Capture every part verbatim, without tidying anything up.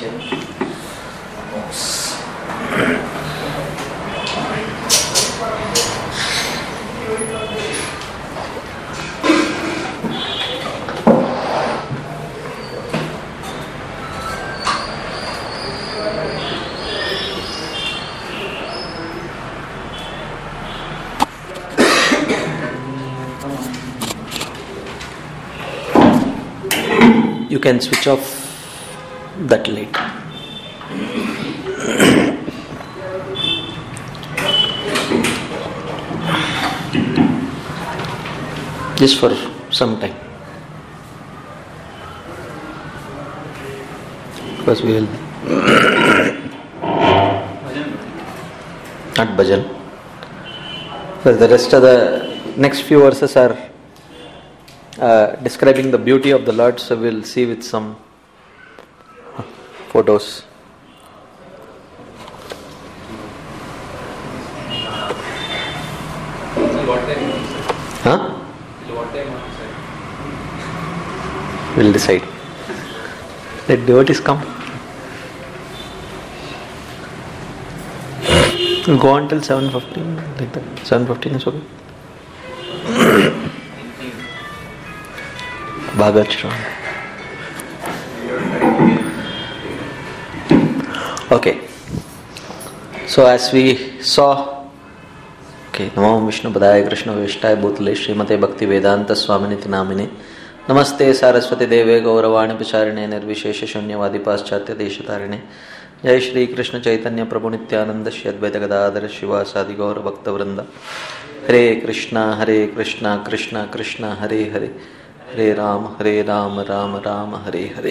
You can switch off that light. Just for some time. Because we will not bhajan. For the rest of the next few verses are Uh, describing the beauty of the Lord, so we'll see with some photos. Huh? We'll decide. Let devotees come. We'll go on till seven fifteen, like that. seven fifteen is okay. Bhagavad. Okay. So as we saw, okay, Namo Vishnu Padaya Krishna Vishtaya Bhutale Srimate Bhakti Vedanta Swaminiti Namine Namaste Saraswati Deve Gauravani Pacharine Nirvishesha Shunyavadi Paschatya Deshatarine Jai Shri Krishna Chaitanya Prabhu Nityananda Shri Advaita Gadadhara Shivasadi Gaura Bhakta Vrinda Hare Krishna Hare Krishna Krishna Krishna Hare Hare Hare Ram, Hare Ram, Ram Ram, Hare Hare.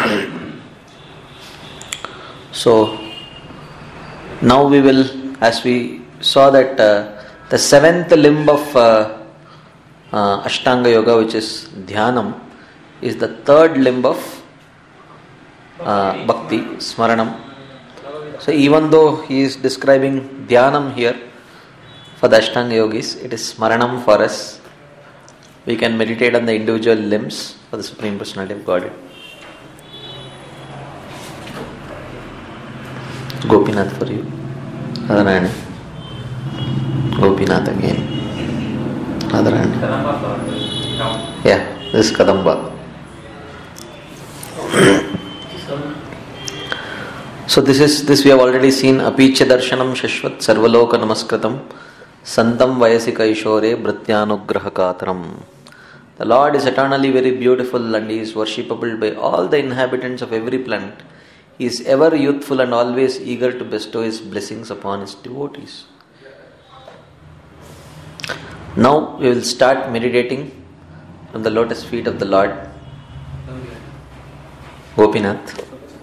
So, now we will, as we saw that uh, the seventh limb of uh, uh, Ashtanga Yoga, which is Dhyanam, is the third limb of uh, Bhakti, Smaranam. So, even though he is describing Dhyanam here for the Ashtanga Yogis, it is Smaranam for us. We can meditate on the individual limbs for the Supreme Personality of Godhead. Gopinath for you. Radharani. Gopinath again. Radharani. Yeah, this is Kadamba. So this is this we have already seen. Apicha darshanam shashvat sarvaloka namaskritam santam vayasika ishore bhrityanugraha kataram. The Lord is eternally very beautiful and He is worshipable by all the inhabitants of every planet. He is ever youthful and always eager to bestow His blessings upon His devotees. Now we will start meditating from the lotus feet of the Lord. Gopinath.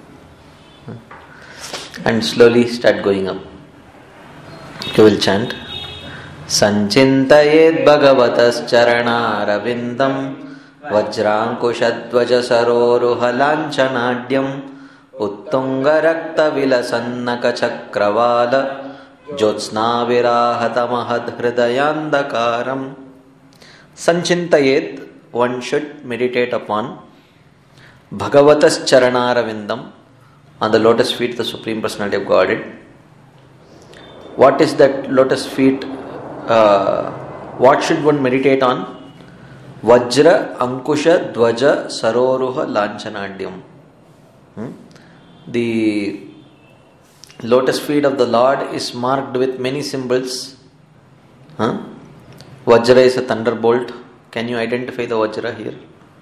And slowly start going up. You will chant. Sanchintayet bhagavatas charanaravindam vajrankushadvaja saroruha lanchanadhyam uttunga rakta vilasannaka chakravala jyotsna virahata mahad hridayandakaram. Sanchintayet, one should meditate upon bhagavatas charanaravindam, on the lotus feet of the Supreme Personality of Godhead. What is that lotus feet? Uh, what should one meditate on? Vajra, Ankusha, Dvaja, Saroruha, Lanchanadhyam. Hmm? The lotus feet of the Lord is marked with many symbols. Huh? Vajra is a thunderbolt. Can you identify the Vajra here?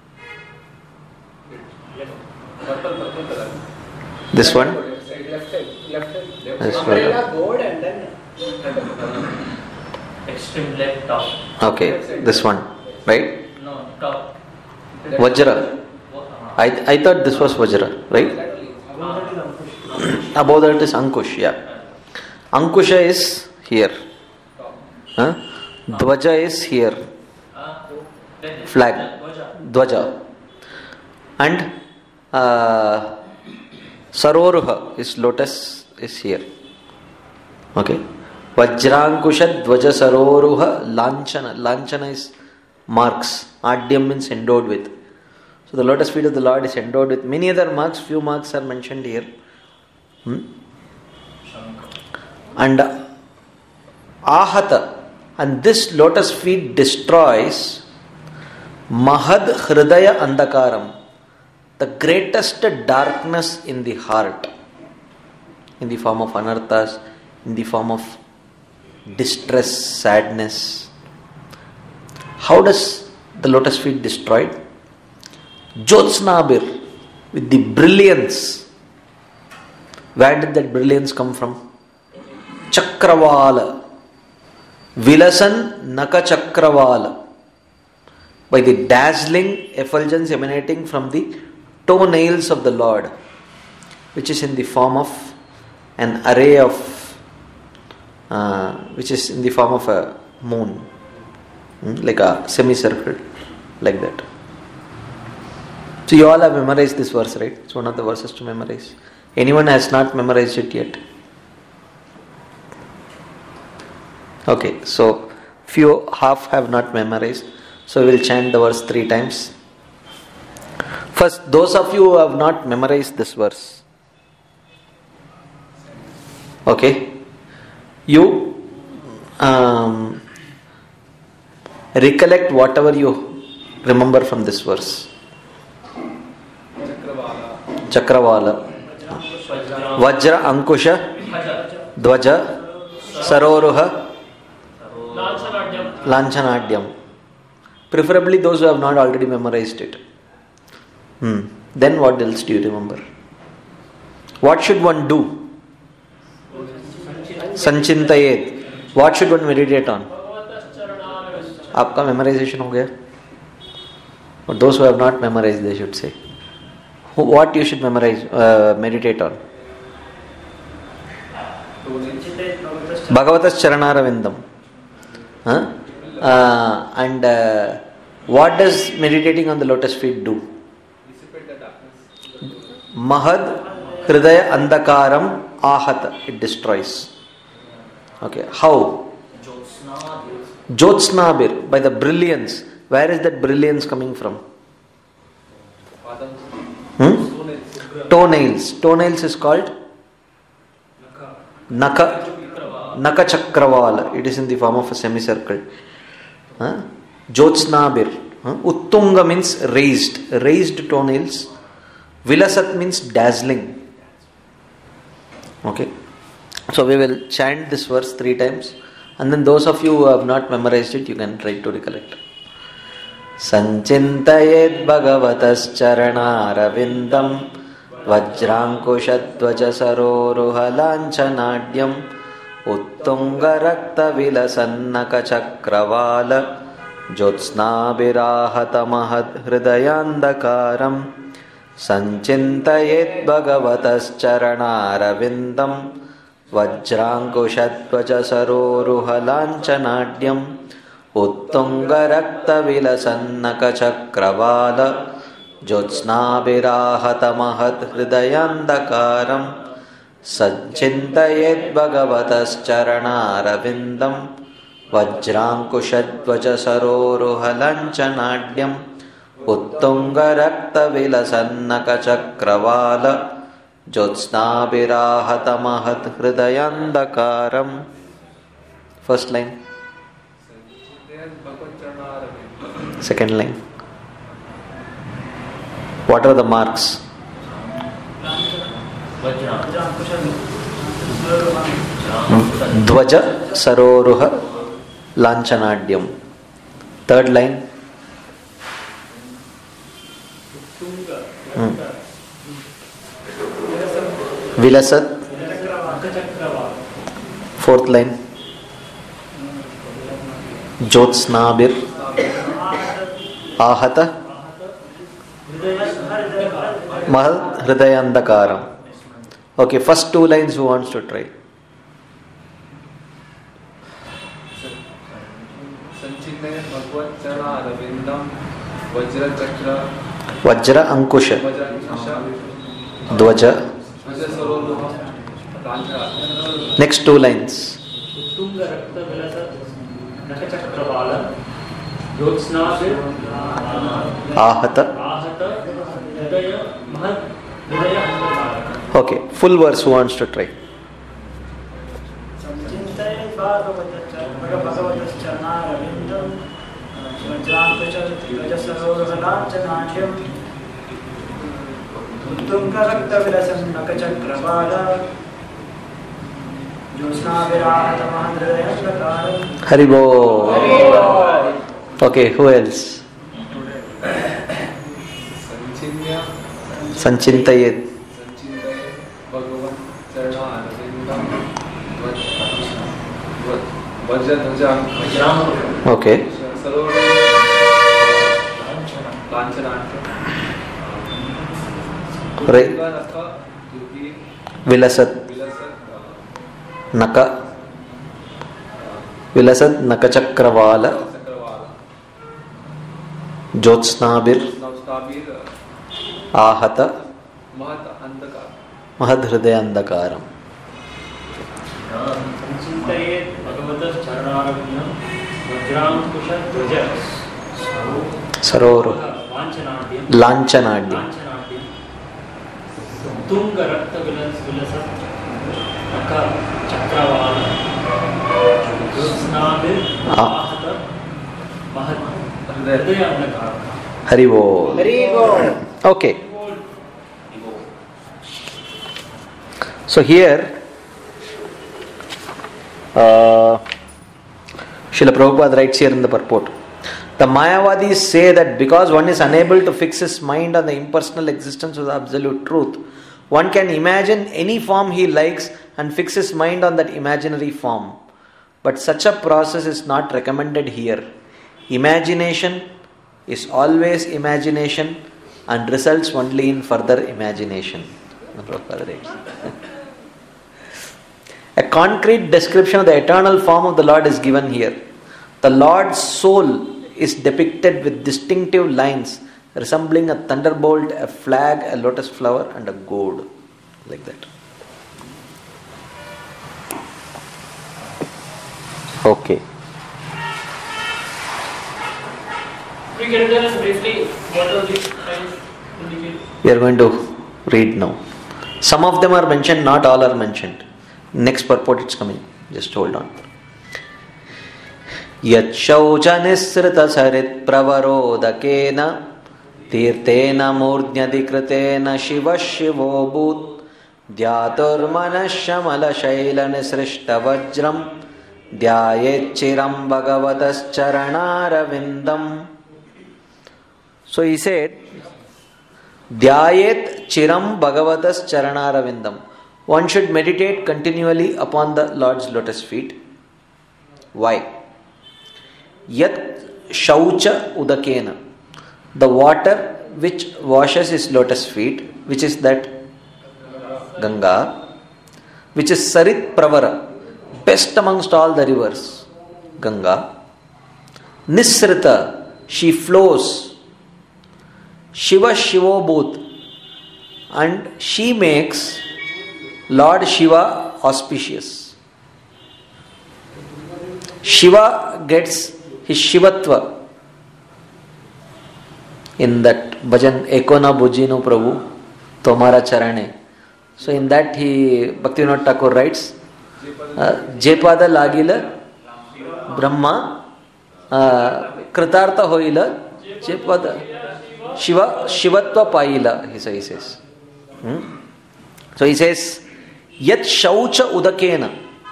This one? This one. Extreme left top. Okay, this one, right? No, top. Vajra. I I thought this was Vajra, right? Above that is Ankush, yeah. Ankusha is here. Huh? Dvaja is here. Flag. Dvaja. And uh, Saroruha is lotus is here. Okay. Vajrankusha Dvaja Saroruha Lanchana. Lanchana is marks. Adyam means endowed with. So the lotus feet of the Lord is endowed with many other marks. Few marks are mentioned here. Hmm? And uh, ahata, and this lotus feet destroys mahad hridaya andakaram, the greatest darkness in the heart, in the form of anarthas, in the form of distress, sadness. How does the lotus feet destroy it? Jyotsnabir, with the brilliance. Where did that brilliance come from? Chakravala. Vilasan Naka Chakravala. By the dazzling effulgence emanating from the toenails of the Lord, which is in the form of an array of, uh, which is in the form of a moon, hmm? like a semicircle, like that. So you all have memorized this verse, right? It's one of the verses to memorize. Anyone has not memorized it yet? Okay, so few half have not memorized. So we will chant the verse three times. First, those of you who have not memorized this verse, okay, you um, recollect whatever you remember from this verse. Chakravala, Vajra Ankusha, Dvaja, Saroruha, Lanchanadyam. Preferably those who have not already memorized it. Hmm. Then what else do you remember? What should one do? Sanchintayet. What should one meditate on? Aapka memorization ho gaya? But those who have not memorized, they should say. What you should memorize, uh, meditate on? Bhagavatas Charanaravindam. Huh? Uh, and uh, what does meditating on the lotus feet do? Mahad Hridaya Andakaram Ahata. It destroys. Okay. How? Jyotsnabir. By the brilliance. Where is that brilliance coming from? Hmm? Toenails. Toenails is called Naka Naka Chakravala. It is in the form of a semicircle. Huh? Jyotsnabir. Huh? Uttunga means raised. Raised toenails. Vilasat means dazzling. Okay. So we will chant this verse three times. And then those of you who have not memorized it, you can try to recollect. Sanchintayet bhagavatas charanaravindam vajrankushadvaja saroruha lanchanadyam uttunga rakta vilasannaka chakravala jyotsnabirahata mahad hridayandakaram sanchintayet bhagavatas charanaravindam vajrankushadvaja saroruha lanchanadyam uttunga rakta vilasannaka chakravala jyotsnabirahata mahad hridayandakaram sanchintayet bhagavatas charanaravindam vajrankushadvaja saroruha lanchanadyam uttunga rakta vilasannaka chakravala jyotsnabirahata mahad hridayandakaram. First line. Second line. What are the marks? Dvaja saroruha lanchanadyam. Third line. Hmm. Vilasat. Fourth line. Jyotsnabir. Ahata. Mahal Hridayandakaram. Okay, first two lines who wants to try? Vajra Ankusha Dvaja. Next two lines. Ahata Hridaya Mahad Hridaya Andhakara. Okay, full verse, who wants to try? Samchintaye bhagavatascharanarvindam svajantacharati rajasarogalanchanatyam uttungaraktavilasam nakachakravala josnavirahatamahadridayandakaram. Haribo. Okay, who else? Sanchinya Sanchintayet. Sanchinya Bhagavan Charana Arvindam Vajranajam Okay. Sarora Lanchanatya Re. Naka Yugi Vilasat. Vilasat Naka. Vilasat Nakachakravala. Sakravala Jyotsnabir. Navstabir Ahata Mahat Andakar Mahadhridayandakaram. Sanchitaye bhagavatascharanarvindam vajrankushadvaja Saroro. Vanchanadyam Lanchanadyam. Vanchanadyam Tunga Rakta Vilasat Naka Chakravala Jyotsnabir Ahata Mahad Hridaya Andhakara. Haribo. Okay. So here, uh, Srila Prabhupada writes here in the purport, the Mayavadis say that because one is unable to fix his mind on the impersonal existence of the absolute truth, one can imagine any form he likes and fix his mind on that imaginary form. But such a process is not recommended here. Imagination is always imagination and results only in further imagination. A concrete description of the eternal form of the Lord is given here. The Lord's soul is depicted with distinctive lines resembling a thunderbolt, a flag, a lotus flower, and a gourd. Like that. Okay. We can tell us briefly what are these signs indicate? We are going to read now. Some of them are mentioned, not all are mentioned. Next purport it's coming. Just hold on. Yat shaucha nisrita sarit pravarodakena tirtena murdnyadikritena shiva shivo bhut dhyatur manashamala shaila nisrishta vajram dhyayet chiram bhagavatas charanaravindam. So he said, Dhyayet chiram bhagavatas charanaravindam. One should meditate continually upon the Lord's lotus feet. Why? Yat shaucha udakena. The water which washes his lotus feet, which is that Ganga, which is Sarit Pravara, best amongst all the rivers, Ganga. Nisrita, she flows. Shiva Shivobhut, and she makes Lord Shiva auspicious. Shiva gets his Shivatva in that bhajan Ekona Bujino Prabhu Tomara Charane. So in that he Bhaktivinoda Thakur writes Jepada Lagila Brahma Kritartha Hoila Jepada Shiva, Shivatva Paila, he says. Hmm? So he says, Yat Shaucha Udakena.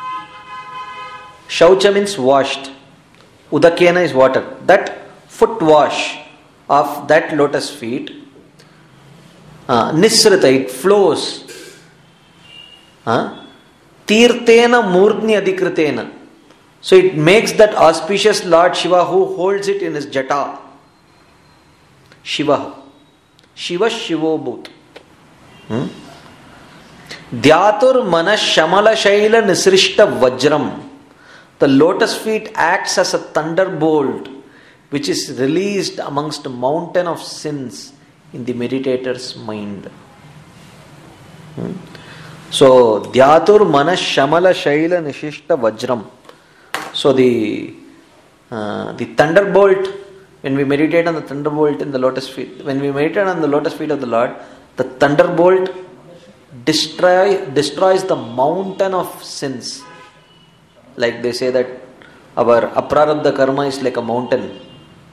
Shaucha means washed. Udakena is water. That foot wash of that lotus feet, uh, Nisrita, it flows. Uh, Tirtena Murdni Adikritena. So it makes that auspicious Lord Shiva who holds it in his jata. Shiva. Shiva Shivobhut. Hmm? Dhyatur manas shamala shaila nisrishta vajram. The lotus feet acts as a thunderbolt which is released amongst a mountain of sins in the meditator's mind. Hmm? So, Dhyatur manas shamala shaila nisrishta vajram. So the uh, the thunderbolt when we meditate on the thunderbolt in the lotus feet, when we meditate on the lotus feet of the Lord, the thunderbolt destroy, destroys the mountain of sins. Like they say that our aprarabdha karma is like a mountain.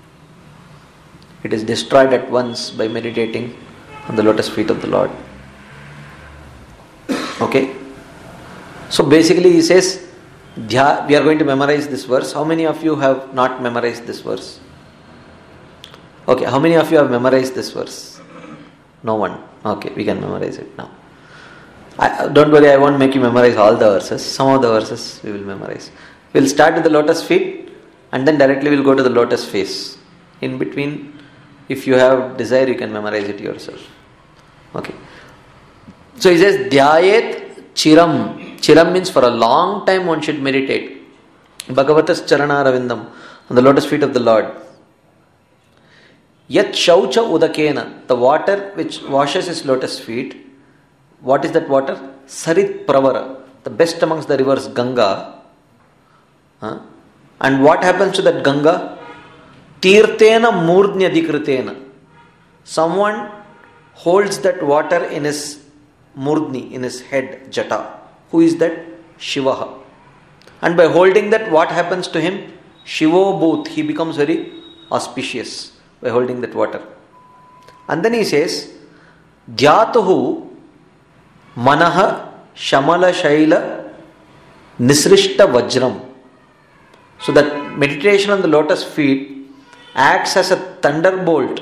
It is destroyed at once by meditating on the lotus feet of the Lord. Okay? So basically he says, Dhya, we are going to memorize this verse. How many of you have not memorized this verse? Okay, how many of you have memorized this verse? No one. Okay, we can memorize it now. I, don't worry, I won't make you memorize all the verses. Some of the verses we will memorize. We'll start with the lotus feet and then directly we'll go to the lotus face. In between, if you have desire, you can memorize it yourself. Okay. So he says, Dhyayet Chiram. Chiram means for a long time one should meditate. Bhagavatas Charana Ravindam, on the lotus feet of the Lord. Yat Shaucha Udakena, the water which washes his lotus feet. What is that water? Sarit Pravara, the best amongst the rivers, Ganga. Huh? And what happens to that Ganga? Tirtena Murdnyadikritena. Someone holds that water in his Murdni, in his head, Jata. Who is that? Shivaha. And by holding that, what happens to him? Shivo Bhut, he becomes very auspicious by holding that water. And then he says, Dhyatuhu Manaha Shamala Shaila Nisrishta Vajram. So that meditation on the lotus feet acts as a thunderbolt,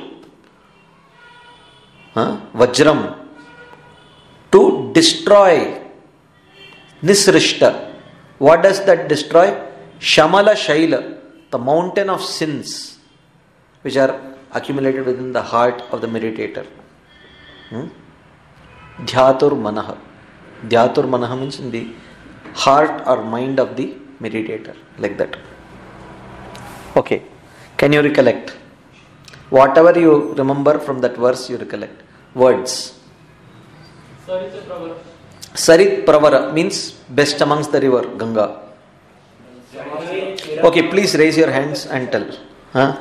huh? Vajram, to destroy Nisrishta. What does that destroy? Shamala Shaila, the mountain of sins which are accumulated within the heart of the meditator. Hmm? Dhyatur Manaha. Dhyatur Manaha means in the heart or mind of the meditator. Like that. Okay. Can you recollect? Whatever you remember from that verse, you recollect. Words. Sarit Pravara. Sarit Pravara means best amongst the river, Ganga. Okay, please raise your hands and tell. Huh?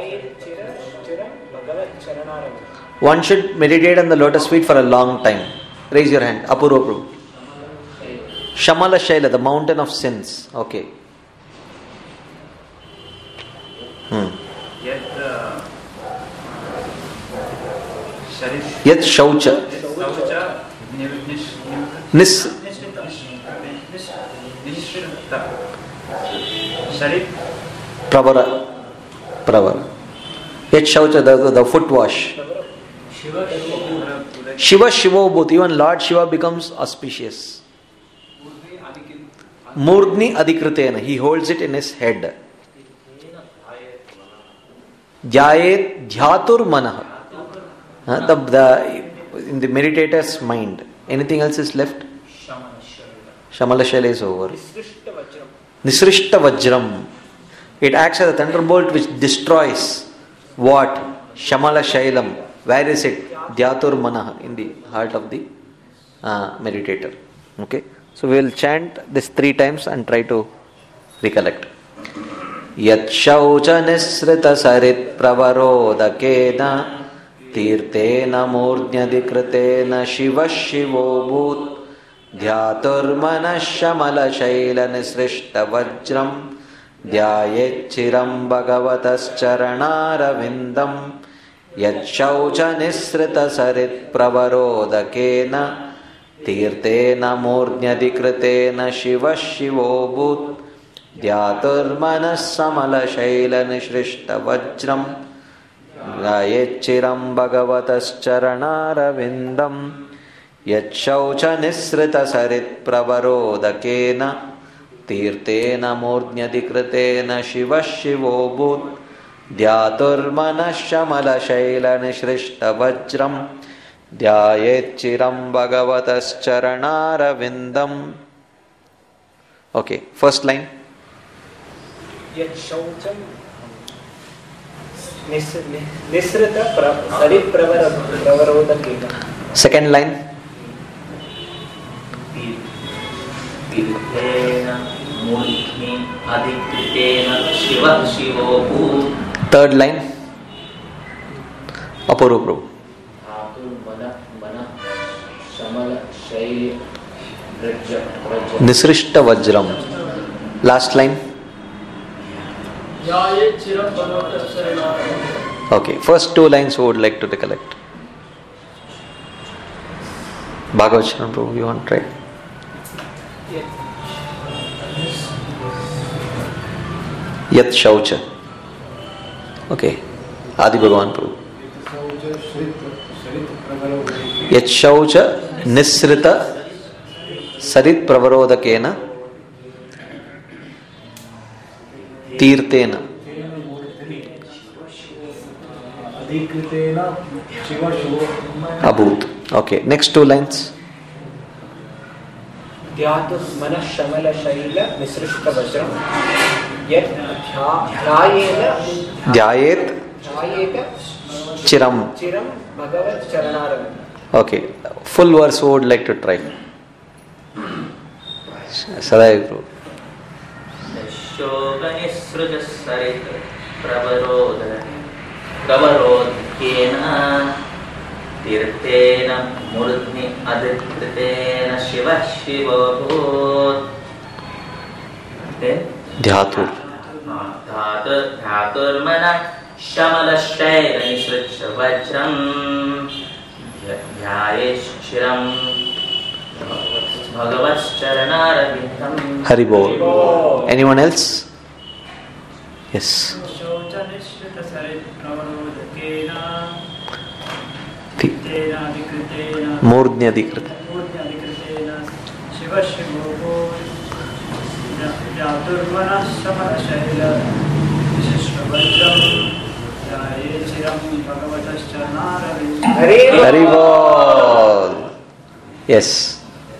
One should meditate on the lotus feet for a long time. Raise your hand. Apurva Prabhu. Shamala Shaila, the mountain of sins. Okay. Hmm. Yet uh, Sharif Yet Shaucha. Saucha Nish Nis. Nishrita Sharif Pravara. Pravara. Yet Shaucha, the, the foot wash. Shiva Shiva both. Even Lord Shiva becomes auspicious. Murdni Adikritena. He holds it in his head. Dhyayet Dhyatur Manaha. Uh, the, the, in the meditator's mind. Anything else is left? Shamala Shaila is over. Nisrishta Vajram. It acts as a thunderbolt which destroys what? Shamala Shailam. Where is it? Dhyatur Manaha, in the heart of the uh, meditator. Okay. So we will chant this three times and try to recollect. Yat Shaucha Nisrita Sarit Pravarodakena Tirtena Murdnyadikritena Shiva Shivo Bhut Dhyatur Manashamala Shaila Nisrishta Vajram Dhyayet Chiram Bhagavatas Charanaravindam Yat Shaucha Nisrita Sarit Pravarodakena Tirtena Murdnyadikritena Shiva Shivo Bhut Dhyatur Manasamala Shaila Nishrishta Vajram Dhyayet Chiram Bhagavatas Charanaravindam Yat Shaucha Nisrita Sarit Pravarodakena Tirtena Murdnyadikritena Shiva Shivo Bhut Dhyatur Manashamala Shaila Nishrishta Vajram Dhyayet Chiram Bhagavatas Charanaravindam. Okay, first line. Yat Shaucham Nisrita Sarit Pravarodakena. Second line. Tirtena Murdni Adikritena Shiva Shivo Bhut Third line. Apurva Prabhu. Nisrishta Vajram. Last line. Okay, first two lines who would like to recollect? Bhagavad Sharan Prabhu, you want to try? Yat Shaucha. Okay, Adi Bhagavan Prabhu. Yat Shaucha Nisrita Sarit Pravarodakena Tirtena Abhut. Okay, next two lines. Dhyatur Mana Shamala Shaila Nisrishta Vajram Yet Dhyayena Dhyayet Dhyayeta Chiram. Chiram Bhagavat Charanaram. Okay, full verse who would like to try? Sadai Prabhu. Shoganisruja Sarit Pravaroda Pravarodkena Tirtena Murdni Aditritena Shiva Shiva Bhut. Then Dhyatur. Dhatur Dhatur Mana Shamala Shaila Nisritsha Vajram Dhyayesh Shiram Bhagavat Charanarabindam. Haribol. Anyone else? Yes. Murdnya Dikrita. Haribol. Yes.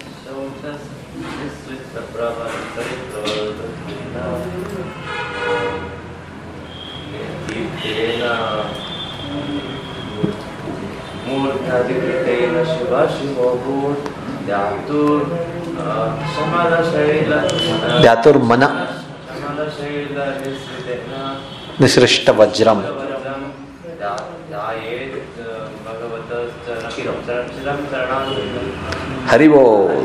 Dhyatur Mana Nisrishta Vajram. Haribo.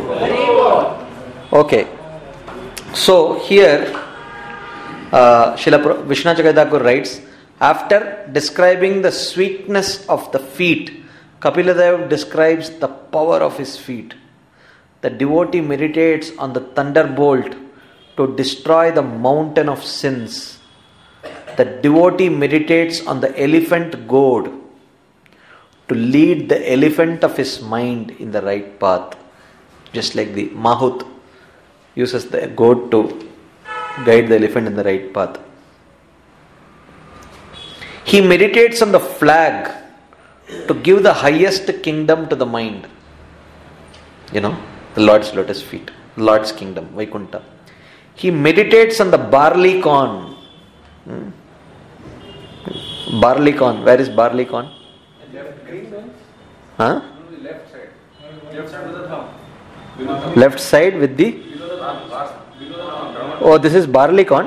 Okay. So here uh, Srila Vishwanath Chakravarti Thakur writes, after describing the sweetness of the feet, Kapila Dev describes the power of his feet. The devotee meditates on the thunderbolt to destroy the mountain of sins. The devotee meditates on the elephant goad to lead the elephant of his mind in the right path. Just like the Mahut uses the goad to guide the elephant in the right path. He meditates on the flag to give the highest kingdom to the mind. You know, the Lord's lotus feet, Lord's kingdom, Vaikuntha. He meditates on the barley corn. Hmm? Barley corn. Where is barley corn? Huh? Left side. Left side with the thumb. Left side with the. Oh, this is barley corn.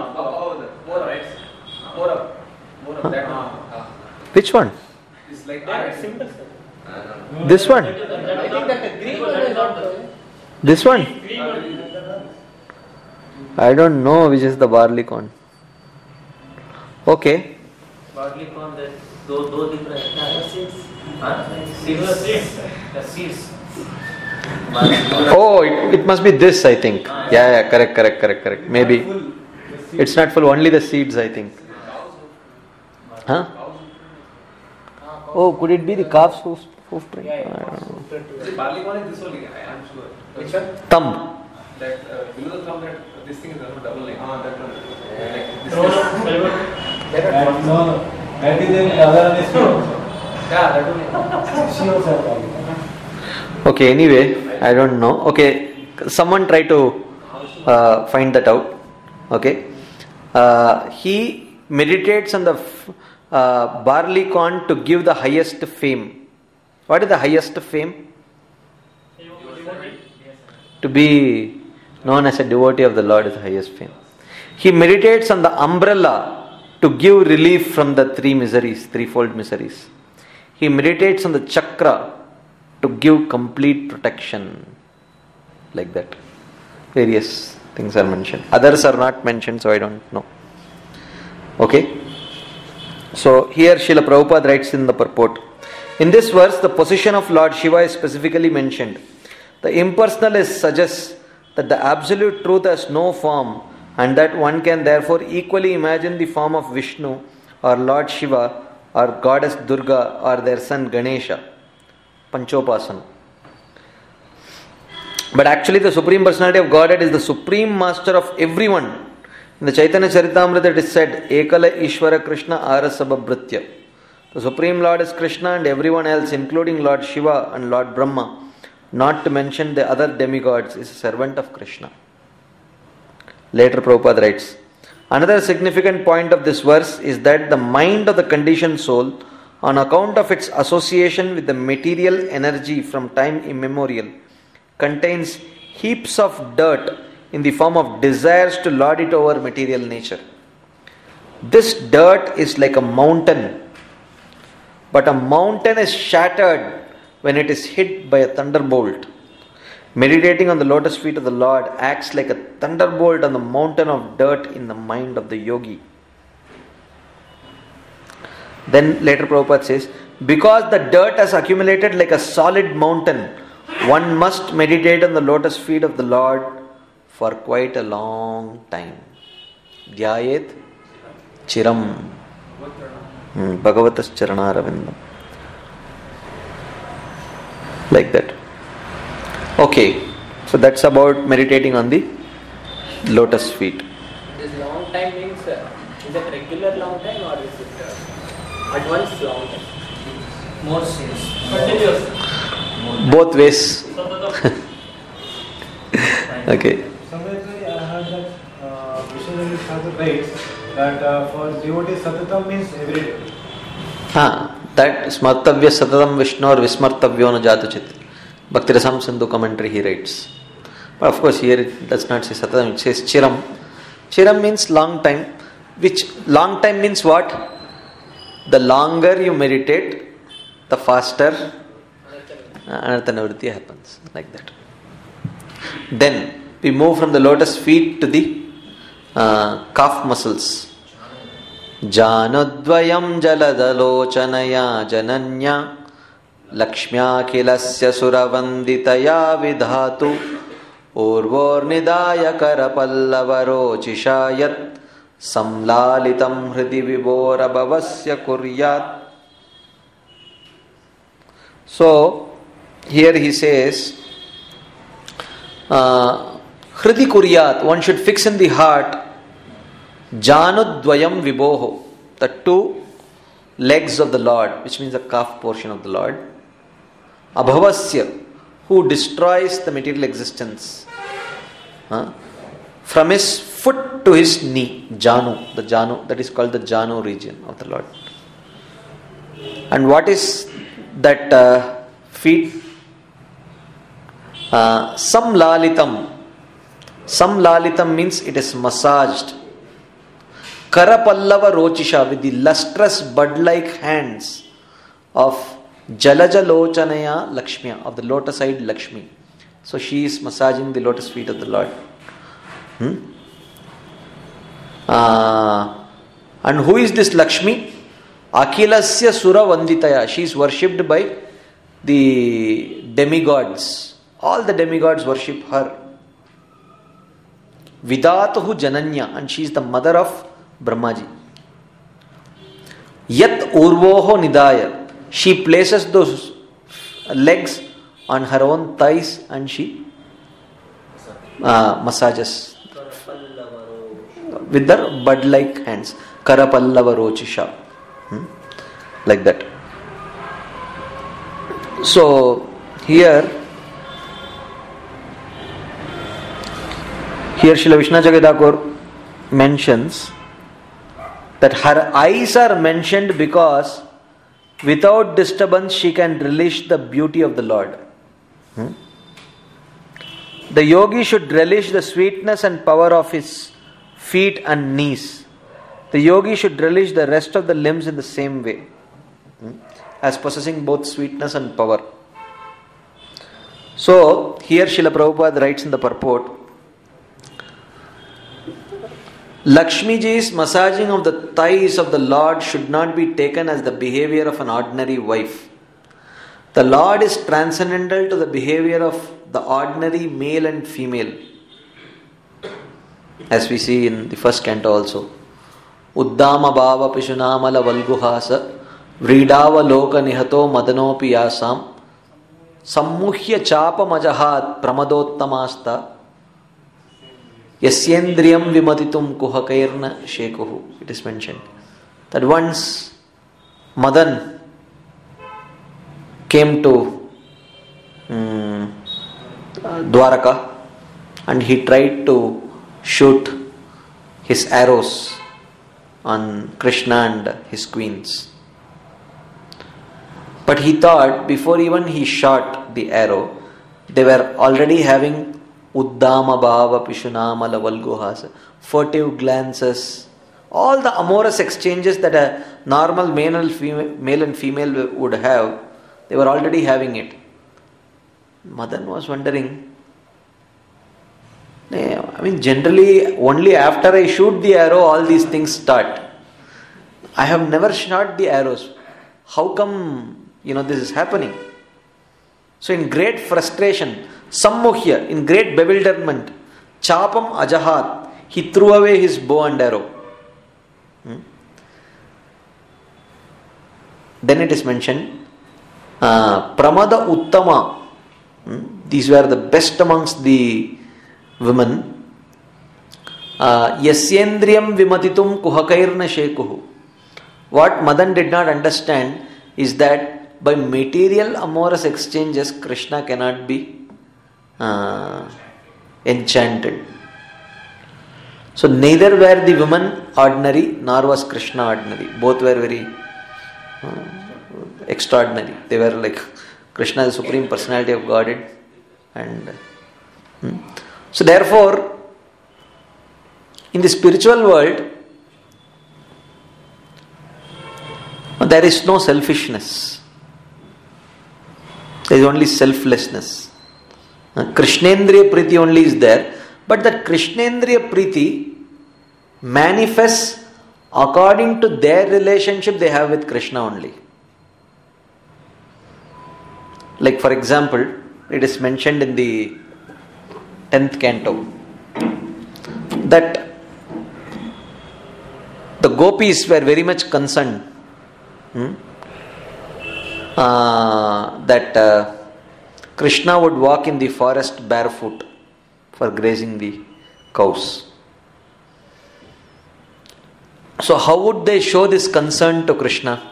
Huh? Which one? It's like that. Simple. This one. I think that the green one is not there. This one. I don't know which is the barley corn. Okay. Barley corn, that दो दो दिख रहे हैं. Seeds. The seeds. Oh, it, it must be this, I think. Yeah, yeah, correct, correct, correct, correct. Maybe. It's not full, only the seeds, I think. Huh? Oh, could it be the calf's hoof, hoof print? I don't know. Barley corn is this only, I am sure. Which one? Thumb. That uh, below the thumb, that this thing is a double line. Ah, that one. Like this. No, no, fiber. There are And no, no. That is in other one is true. Yeah, that one. She also have problem. Okay, anyway, I don't know. Okay, someone try to uh, find that out. Okay. Uh, he meditates on the f- uh, barley corn to give the highest fame. What is the highest fame? To be known as a devotee of the Lord is the highest fame. He meditates on the umbrella to give relief from the three miseries, threefold miseries. He meditates on the chakra to give complete protection. Like that. Various things are mentioned. Others are not mentioned, so I don't know. Okay? So here Srila Prabhupada writes in the purport. In this verse, the position of Lord Shiva is specifically mentioned. The impersonalist suggests that the absolute truth has no form and that one can therefore equally imagine the form of Vishnu or Lord Shiva or Goddess Durga or their son Ganesha. Panchopasana. But actually the Supreme Personality of Godhead is the Supreme Master of everyone. In the Chaitanya Charitamrita it is said, Ekala Ishvara Krishna Arasabhabhritya. The Supreme Lord is Krishna and everyone else, including Lord Shiva and Lord Brahma, not to mention the other demigods, is a servant of Krishna. Later Prabhupada writes, another significant point of this verse is that the mind of the conditioned soul, on account of its association with the material energy from time immemorial, contains heaps of dirt in the form of desires to lord it over material nature. This dirt is like a mountain, but a mountain is shattered when it is hit by a thunderbolt. Meditating on the lotus feet of the Lord acts like a thunderbolt on the mountain of dirt in the mind of the yogi. Then later Prabhupada says, because the dirt has accumulated like a solid mountain, one must meditate on the lotus feet of the Lord for quite a long time. Dhyayet chiram. Hmm, Bhagavatas Charanaravindam. Like that. Okay, so that's about meditating on the lotus feet. This long time means, uh, is it regular long time or is it uh, at once long time? More sins. Continuous. Both ways. Satatam. Okay. Somewhere I heard that uh, Vishnu Sadhu writes that uh, for devotees Satatam means every day. Ah, that Smartavya Satatam Vishnu or Vismartavyo na Jatachit. Bhaktirasam Sindhu commentary he writes. But of course here it does not say Satatam, it says Chiram. Chiram means long time. Which long time means what? The longer you meditate, the faster Anartha happens. Like that. Then we move from the lotus feet to the uh, calf muscles. Janudvayam jaladalochanaya jananya Lakshmya kilasya suravanditaya vidhatu Urvornidaya karapallavaro chishayat Samlalitam hridi viborabhavasya kuryat. So here he says uh, hridi kuryat, one should fix in the heart Janudvayam viboho, the two legs of the Lord, which means the calf portion of the Lord. Abhavasya, who destroys the material existence. Huh? From his foot to his knee, Janu, the Janu, that is called the Janu region of the Lord. And what is that uh, feet? Uh, Samlalitam. Samlalitam means it is massaged. Karapallava Rochisha, with the lustrous bud-like hands of Jalaja Lochanaya Lakshmiya, of the lotus-eyed Lakshmi. So she is massaging the lotus feet of the Lord. Hmm? Uh, and who is this Lakshmi? Akhilasya Sura Vanditaya. She is worshipped by the demigods. All the demigods worship her. Vidatuhu Jananya, and she is the mother of Brahmaji. Yat Urvoho Nidaya. She places those legs on her own thighs and she uh, massages with their bud-like hands. Karapallava Rochisha. Hmm? Like that. So here, here Srila Vishnu Jagadhakur mentions that her eyes are mentioned because without disturbance she can relish the beauty of the Lord. Hmm? The yogi should relish the sweetness and power of his feet and knees. the yogi should relish the rest of the limbs in the same way, as possessing both sweetness and power. So, here Srila Prabhupada writes in the purport, Lakshmiji's massaging of the thighs of the Lord should not be taken as the behavior of an ordinary wife. The Lord is transcendental to the behavior of the ordinary male and female, as we see in the first canto also. Uddama bhava pishunamala valguhasa vridava loka nihato madanopi yasam sammuhya chapa majahat pramadottamasta yasyendriyam vimatitum kuhakairna shekuhu. It is mentioned that once Madan came to um, Dwaraka and he tried to shoot his arrows on Krishna and his queens. But he thought before even he shot the arrow, they were already having Uddama bhava pishunamala valguhasa, furtive glances, all the amorous exchanges that a normal male and female, male and female would have, they were already having it. Madan was wondering, I mean, generally only after I shoot the arrow all these things start. I have never shot the arrows. How come, you know, this is happening? So in great frustration, sammuhya, in great bewilderment, chapam ajahat, he threw away his bow and arrow. Hmm? Then it is mentioned, uh, pramada uttama, hmm? These were the best amongst the women. Uh, yasyendriyam vimatitum kuhakairna shekuhu. What Madan did not understand is that by material amorous exchanges, Krishna cannot be uh, enchanted. So neither were the women ordinary, nor was Krishna ordinary. Both were very uh, extraordinary. They were like Krishna, the Supreme Personality of Godhead. And hmm. so therefore, in the spiritual world, there is no selfishness. There is only selflessness. Krishnendriya Priti only is there, but that Krishnendriya Priti manifests according to their relationship they have with Krishna only. Like for example, it is mentioned in the tenth canto that the gopis were very much concerned hmm, uh, that uh, Krishna would walk in the forest barefoot for grazing the cows. So how would they show this concern to Krishna?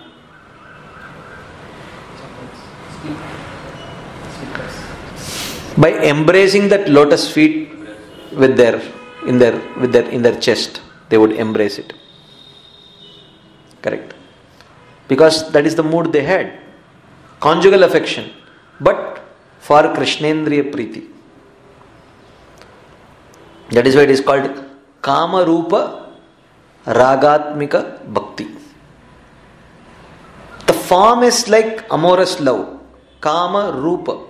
By embracing that lotus feet with their in their with their in their chest, they would embrace it. Correct? Because that is the mood they had. Conjugal affection. But for Krishnendriya Priti. That is why it is called Kama Rupa Ragatmika Bhakti. The form is like amorous love. Kama Rupa.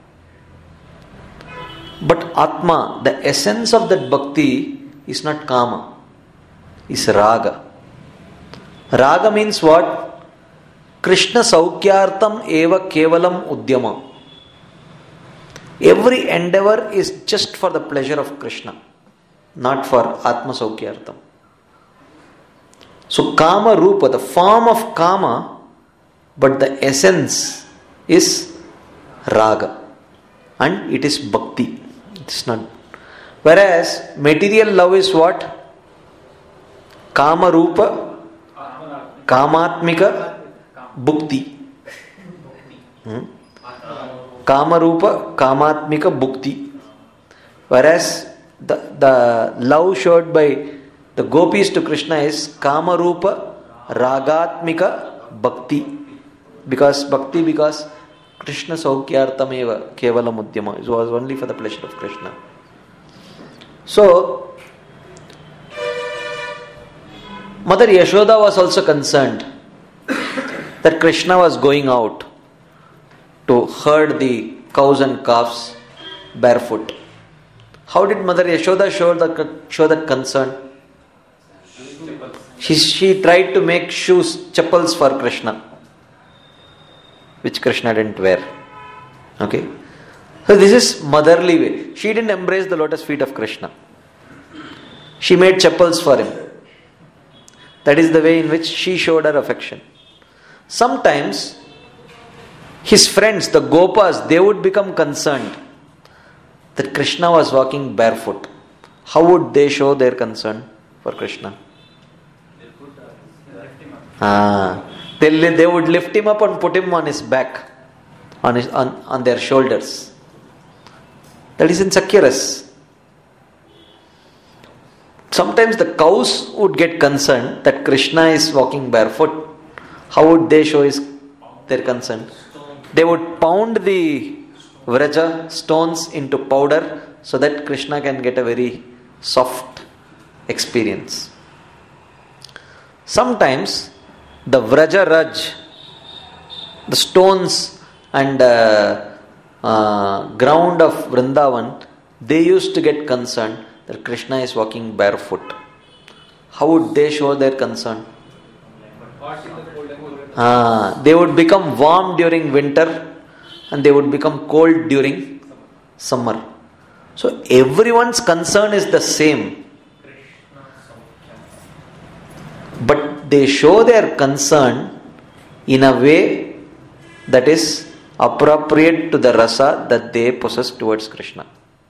But Atma, the essence of that bhakti is not Kama, is Raga. Raga means what? Krishna Saukyartam eva kevalam udyama. Every endeavor is just for the pleasure of Krishna, not for Atma Saukyartam. So Kama Rupa, the form of Kama, but the essence is Raga. And it is bhakti. It's not. Whereas material love is what? Kama Rupa Kamatmika Bhukti. Hmm? Kama Rupa Kamatmika Bhukti. Whereas the, the love showed by the gopis to Krishna is Kama Rupa Ragatmika Bhakti. Because Bhakti, because Krishna Saukyartameva Kevalam Udyama. It was only for the pleasure of Krishna. So, Mother Yashoda was also concerned that Krishna was going out to herd the cows and calves barefoot. How did Mother Yashoda show, the, show that concern? She, she tried to make shoes, chappals for Krishna, which Krishna didn't wear. Okay? So this is motherly way. She didn't embrace the lotus feet of Krishna. She made chappals for him. That is the way in which she showed her affection. Sometimes his friends, the Gopas, they would become concerned that Krishna was walking barefoot. How would they show their concern for Krishna? Ah, they, they would lift him up and put him on his back, on, his, on, on their shoulders. That is in Sakyaras. Sometimes the cows would get concerned that Krishna is walking barefoot. How would they show his, their concern? They would pound the Vraja stones into powder so that Krishna can get a very soft experience. Sometimes the Vraja Raj, the stones and uh, uh, ground of Vrindavan, they used to get concerned that Krishna is walking barefoot. How would they show their concern? Ah, they would become warm during winter and they would become cold during summer. So everyone's concern is the same. But they show their concern in a way that is appropriate to the rasa that they possess towards Krishna.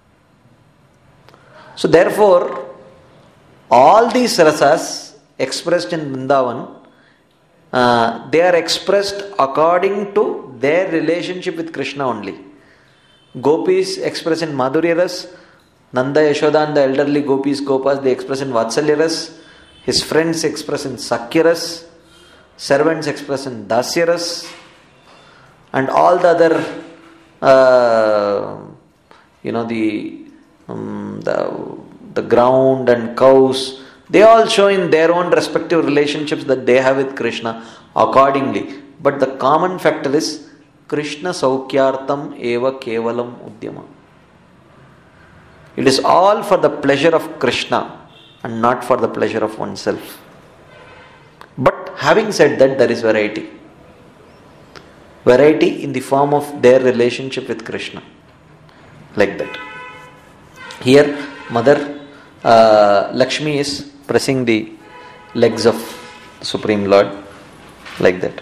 So therefore, all these rasas expressed in Vrindavan, uh, they are expressed according to their relationship with Krishna only. Gopis express in Madhurya Ras, Nanda, Yashoda and the elderly Gopis, Gopas, they express in Vatsalya Ras, his friends express in Sakya Ras, servants express in Dasya Ras, and all the other, uh, you know, the Um, the, the ground and cows, they all show in their own respective relationships that they have with Krishna accordingly. But the common factor is Krishna Saukyartam Eva Kevalam Udyama. It is all for the pleasure of Krishna and not for the pleasure of oneself. But having said that, there is variety. Variety in the form of their relationship with Krishna. Like that. Here, Mother uh, Lakshmi is pressing the legs of the Supreme Lord, like that.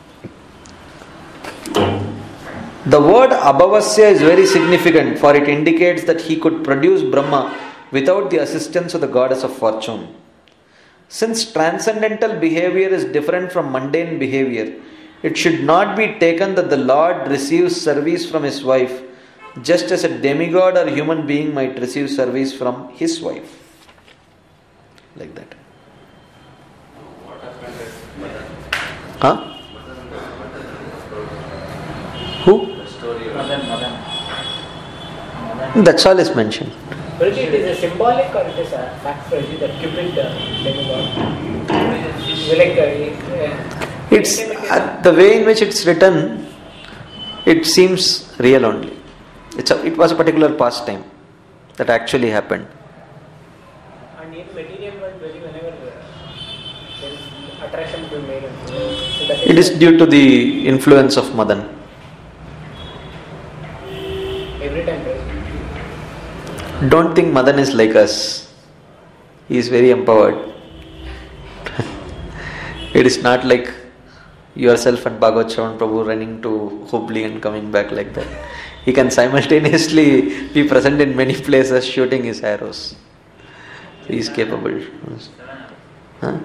The word Abhavasya is very significant, for it indicates that he could produce Brahma without the assistance of the goddess of fortune. Since transcendental behavior is different from mundane behavior, it should not be taken that the Lord receives service from his wife, just as a demigod or human being might receive service from his wife. Like that. Huh? Who? That's all is mentioned. But it is a symbolic or it is a fact that Cupid demigod? Like, uh, it's uh, the way in which it's written, it seems real only. It's a, it was a particular pastime that actually happened. And in material world, whenever there is attraction to male, so that it is due to the influence of Madan. Every time, right? Don't think Madan is like us. He is very empowered. It is not like yourself and Bhagavad Shravan Prabhu running to Hubli and coming back like that. He can simultaneously be present in many places shooting his arrows. He is capable. Huh?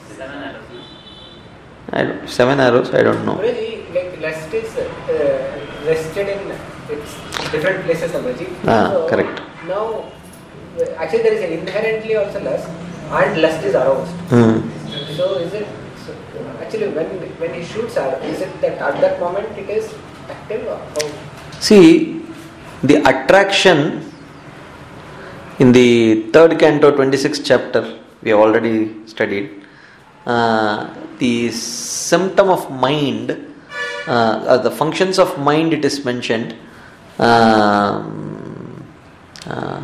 I don't, seven arrows? I don't know. Like lust is uh, rested in its different places, Amaji. Ah, so correct. Now, actually there is an inherently also lust and lust is aroused. Hmm. So is it, so actually when when he shoots arrow, is it that at that moment it is active or how? See, the attraction in the third canto, twenty-sixth chapter, we have already studied. uh, the symptom of mind, uh, uh, the functions of mind it is mentioned. Um, uh,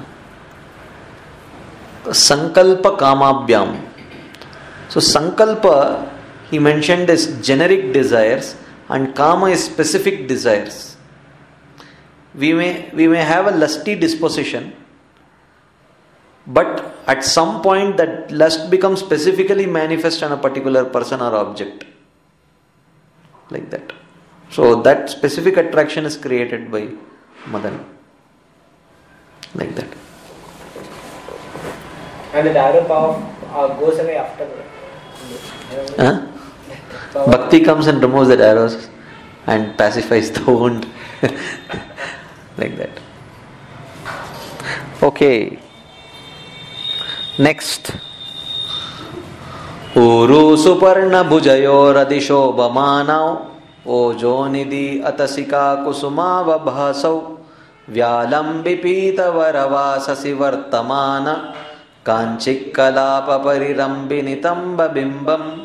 Sankalpa Kamabhyam. So Sankalpa he mentioned is generic desires and Kama is specific desires. We may we may have a lusty disposition, but at some point that lust becomes specifically manifest on a particular person or object. Like that. So that specific attraction is created by Madan. Like that. And the arrow power uh, goes away after Huh? Bhakti comes and removes the arrows and pacifies the wound. Like that. Okay. Next. Uru Suparna Bhujayor Adishobhamanau Ojonidhi Atasika Kusuma Vabhasau Vyalambi Pita Varavasasi Vartamana Kanchikalapa Parirambinitamba Bimbam.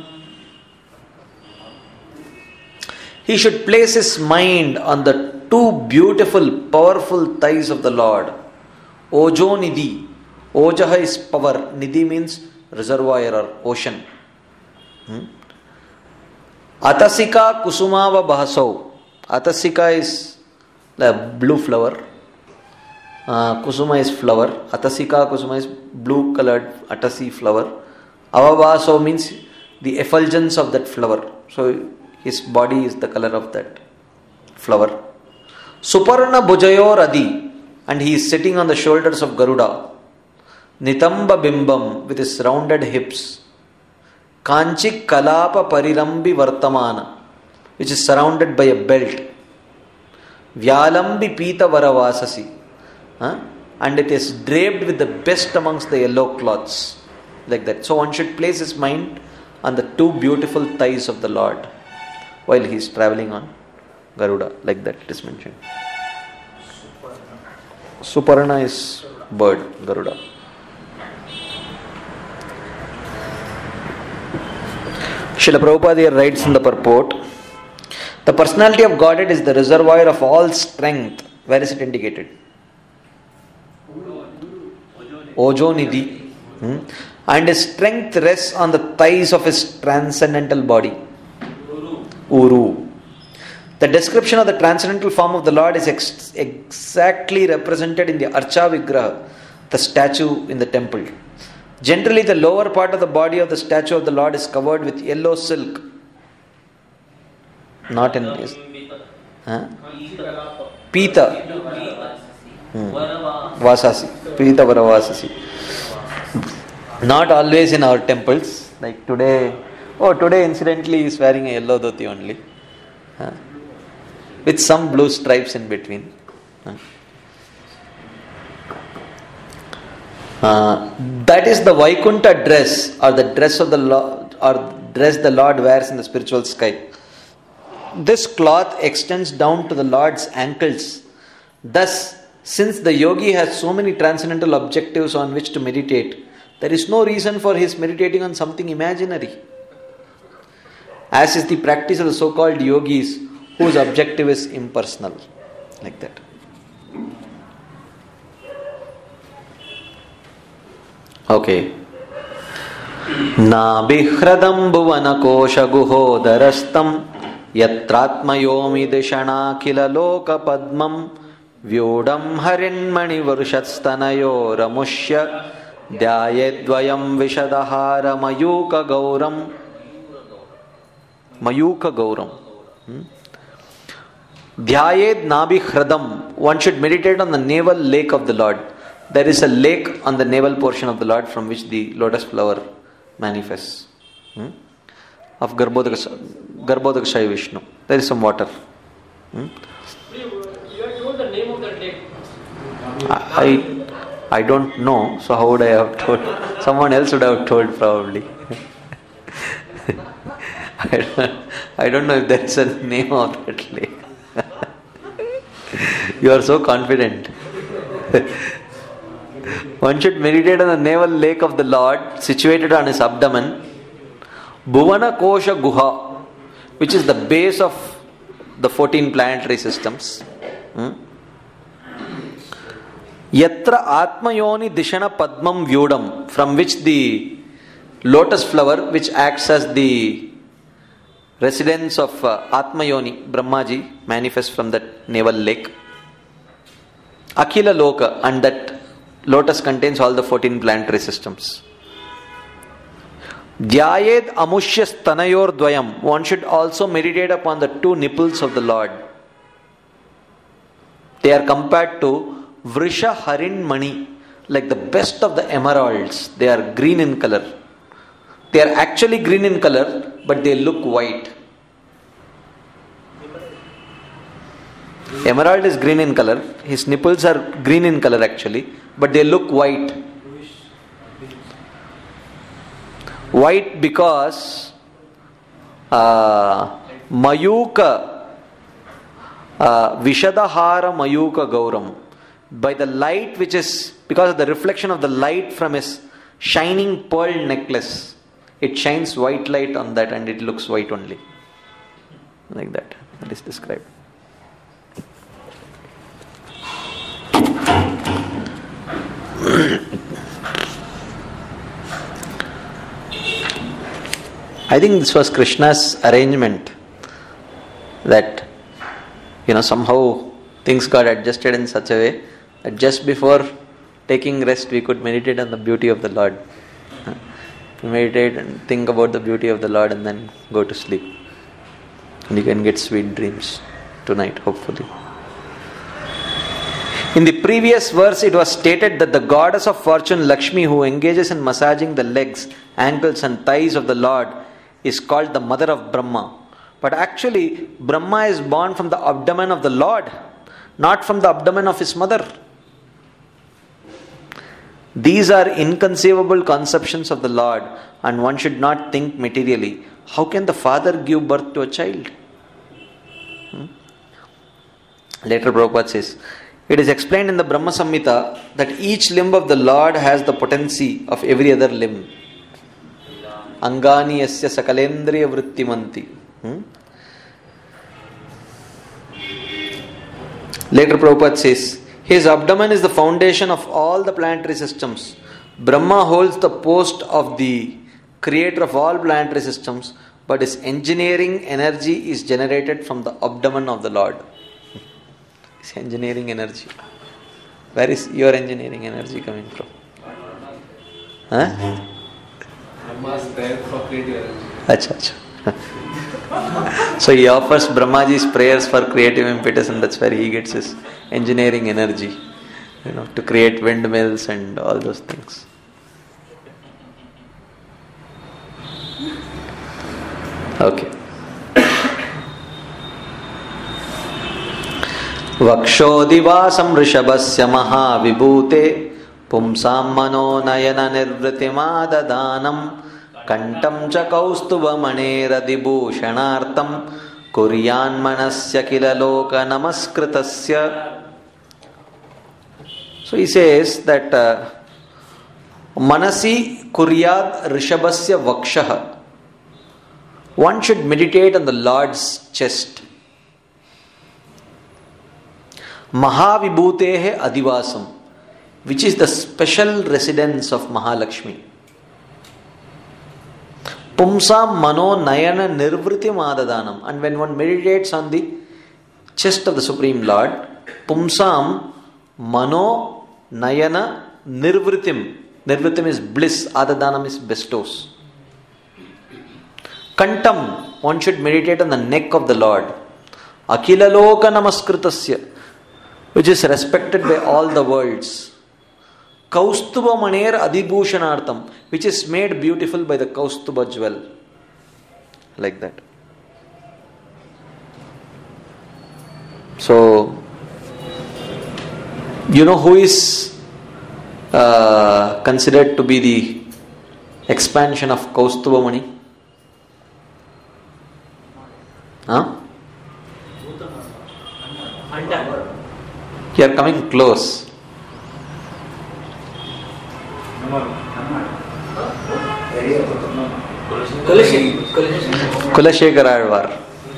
He should place his mind on the two beautiful, powerful thighs of the Lord. Ojo Nidhi. Ojaha is power. Nidhi means reservoir or ocean. Hmm? Atasika Kusumava Bahasau. Atasika is the blue flower. Uh, Kusuma is flower. Atasika Kusuma is blue colored Atasi flower. Avavaso means the effulgence of that flower. So his body is the color of that flower. Suparna Bhujayor Adi, and he is sitting on the shoulders of Garuda. Nitamba Bimbam, with his rounded hips. Kanchik Kalapa Parirambi Vartamana, which is surrounded by a belt. Vyalambi Pita Varavasasi, huh? And it is draped with the best amongst the yellow cloths. Like that. So one should place his mind on the two beautiful thighs of the Lord while he is travelling on Garuda. Like that it is mentioned. Suparna is bird, Garuda. Srila Prabhupada here writes in the purport, the personality of Godhead is the reservoir of all strength. Where is it indicated? Ojo Nidhi. Hmm? And his strength rests on the thighs of his transcendental body. Uru. The description of the transcendental form of the Lord is ex- exactly represented in the Archa Vigraha, the statue in the temple. Generally, the lower part of the body of the statue of the Lord is covered with yellow silk. Not in this. Huh? Pita. Hmm. Vasasi. Pita Varavasasi. Not always in our temples. Like today. Oh, today incidentally he is wearing a yellow dhoti only. Huh? With some blue stripes in between. Huh? Uh, that is the Vaikuntha dress, or the dress of the Lord, or dress the Lord wears in the spiritual sky. This cloth extends down to the Lord's ankles. Thus, since the yogi has so many transcendental objectives on which to meditate, there is no reason for his meditating on something imaginary, as is the practice of the so-called yogis whose objective is impersonal. Like that. Okay. Nabihradam bhuvana kosha guhodarastam yatratmayomi deshana khila loka padmam vyodam harinmani varushatstanayo ramushya dhyayedvayam vishadahara mayuka gauram mayuka gauram. Hmm? Dhyayed nabihradam. One should meditate on the navel lake of the Lord. There is a lake on the navel portion of the Lord from which the lotus flower manifests. Hmm? Of Garbhodakashayi Vishnu. There is some water. Hmm? You have told the name of that lake. I, I don't know, so how would I have told? Someone else would have told probably. I, don't, I don't know if that's the name of that lake. You are so confident. One should meditate on the navel lake of the Lord, situated on his abdomen. Bhuvana Kosha Guha, which is the base of the fourteen planetary systems. Hmm? Yatra Atmayoni Dishana Padmam Vyudam, from which the lotus flower, which acts as the residence of uh, Atmayoni, Brahmaji, manifests from that navel lake. Akhila Loka, and that lotus contains all the fourteen planetary systems. Dhyayed Amushya Stanayor Dvayam, one should also meditate upon the two nipples of the Lord. They are compared to Vrisha Harin Mani, like the best of the emeralds. They are green in color. They are actually green in color, but they look white. Emerald is green in color. His nipples are green in color actually, but they look white. White because uh, Mayuka uh, Vishadahara Mayuka Gauram, by the light which is, because of the reflection of the light from his shining pearl necklace, it shines white light on that and it looks white only. Like that. That is described. I think this was Krishna's arrangement, that, you know, somehow things got adjusted in such a way that just before taking rest we could meditate on the beauty of the Lord. Meditate and think about the beauty of the Lord and then go to sleep. And you can get sweet dreams tonight, hopefully. In the previous verse, it was stated that the goddess of fortune, Lakshmi, who engages in massaging the legs, ankles and thighs of the Lord, is called the mother of Brahma. But actually, Brahma is born from the abdomen of the Lord, not from the abdomen of his mother. These are inconceivable conceptions of the Lord, and one should not think materially. How can the father give birth to a child? Hmm? Later Prabhupada says, it is explained in the Brahma Samhita that each limb of the Lord has the potency of every other limb. Angani yasya sakalendriya vrittimanti. Hmm? Later Prabhupada says, his abdomen is the foundation of all the planetary systems. Brahma holds the post of the creator of all planetary systems, but his engineering energy is generated from the abdomen of the Lord. His engineering energy. Where is your engineering energy coming from? Huh? Brahma's prayer for creative energy. Acha, acha. So he offers Brahmaji's prayers for creative impetus, and that's where he gets his engineering energy, you know, to create windmills and all those things. Okay. Vakshodivaasam rishabhasya mahavibhute pumsam mano nayana nirvritimadadhanam kantam cha kaustuva maneradibhushanartam kuryan manasya kila loka namaskritasya. So he says that uh, manasi kuryad rishabhasya vakshaha. One should meditate on the Lord's chest. Mahavibhutehe adivasam, which is the special residence of Mahalakshmi. Pumsam mano nayana nirvriti madadhanam. And when one meditates on the chest of the Supreme Lord, Pumsam mano nayana nirvritim. Nirvritim is bliss, adadhanam is bestows. Kantam, one should meditate on the neck of the Lord. Akila loka namaskritasya, which is respected by all the worlds. Kaustuba maner adibhushanartham, which is made beautiful by the Kaustuba jewel. Like that. So, you know who is uh, considered to be the expansion of Kaustuba Mani? Huh? You are coming close. Kulashekara Alvar.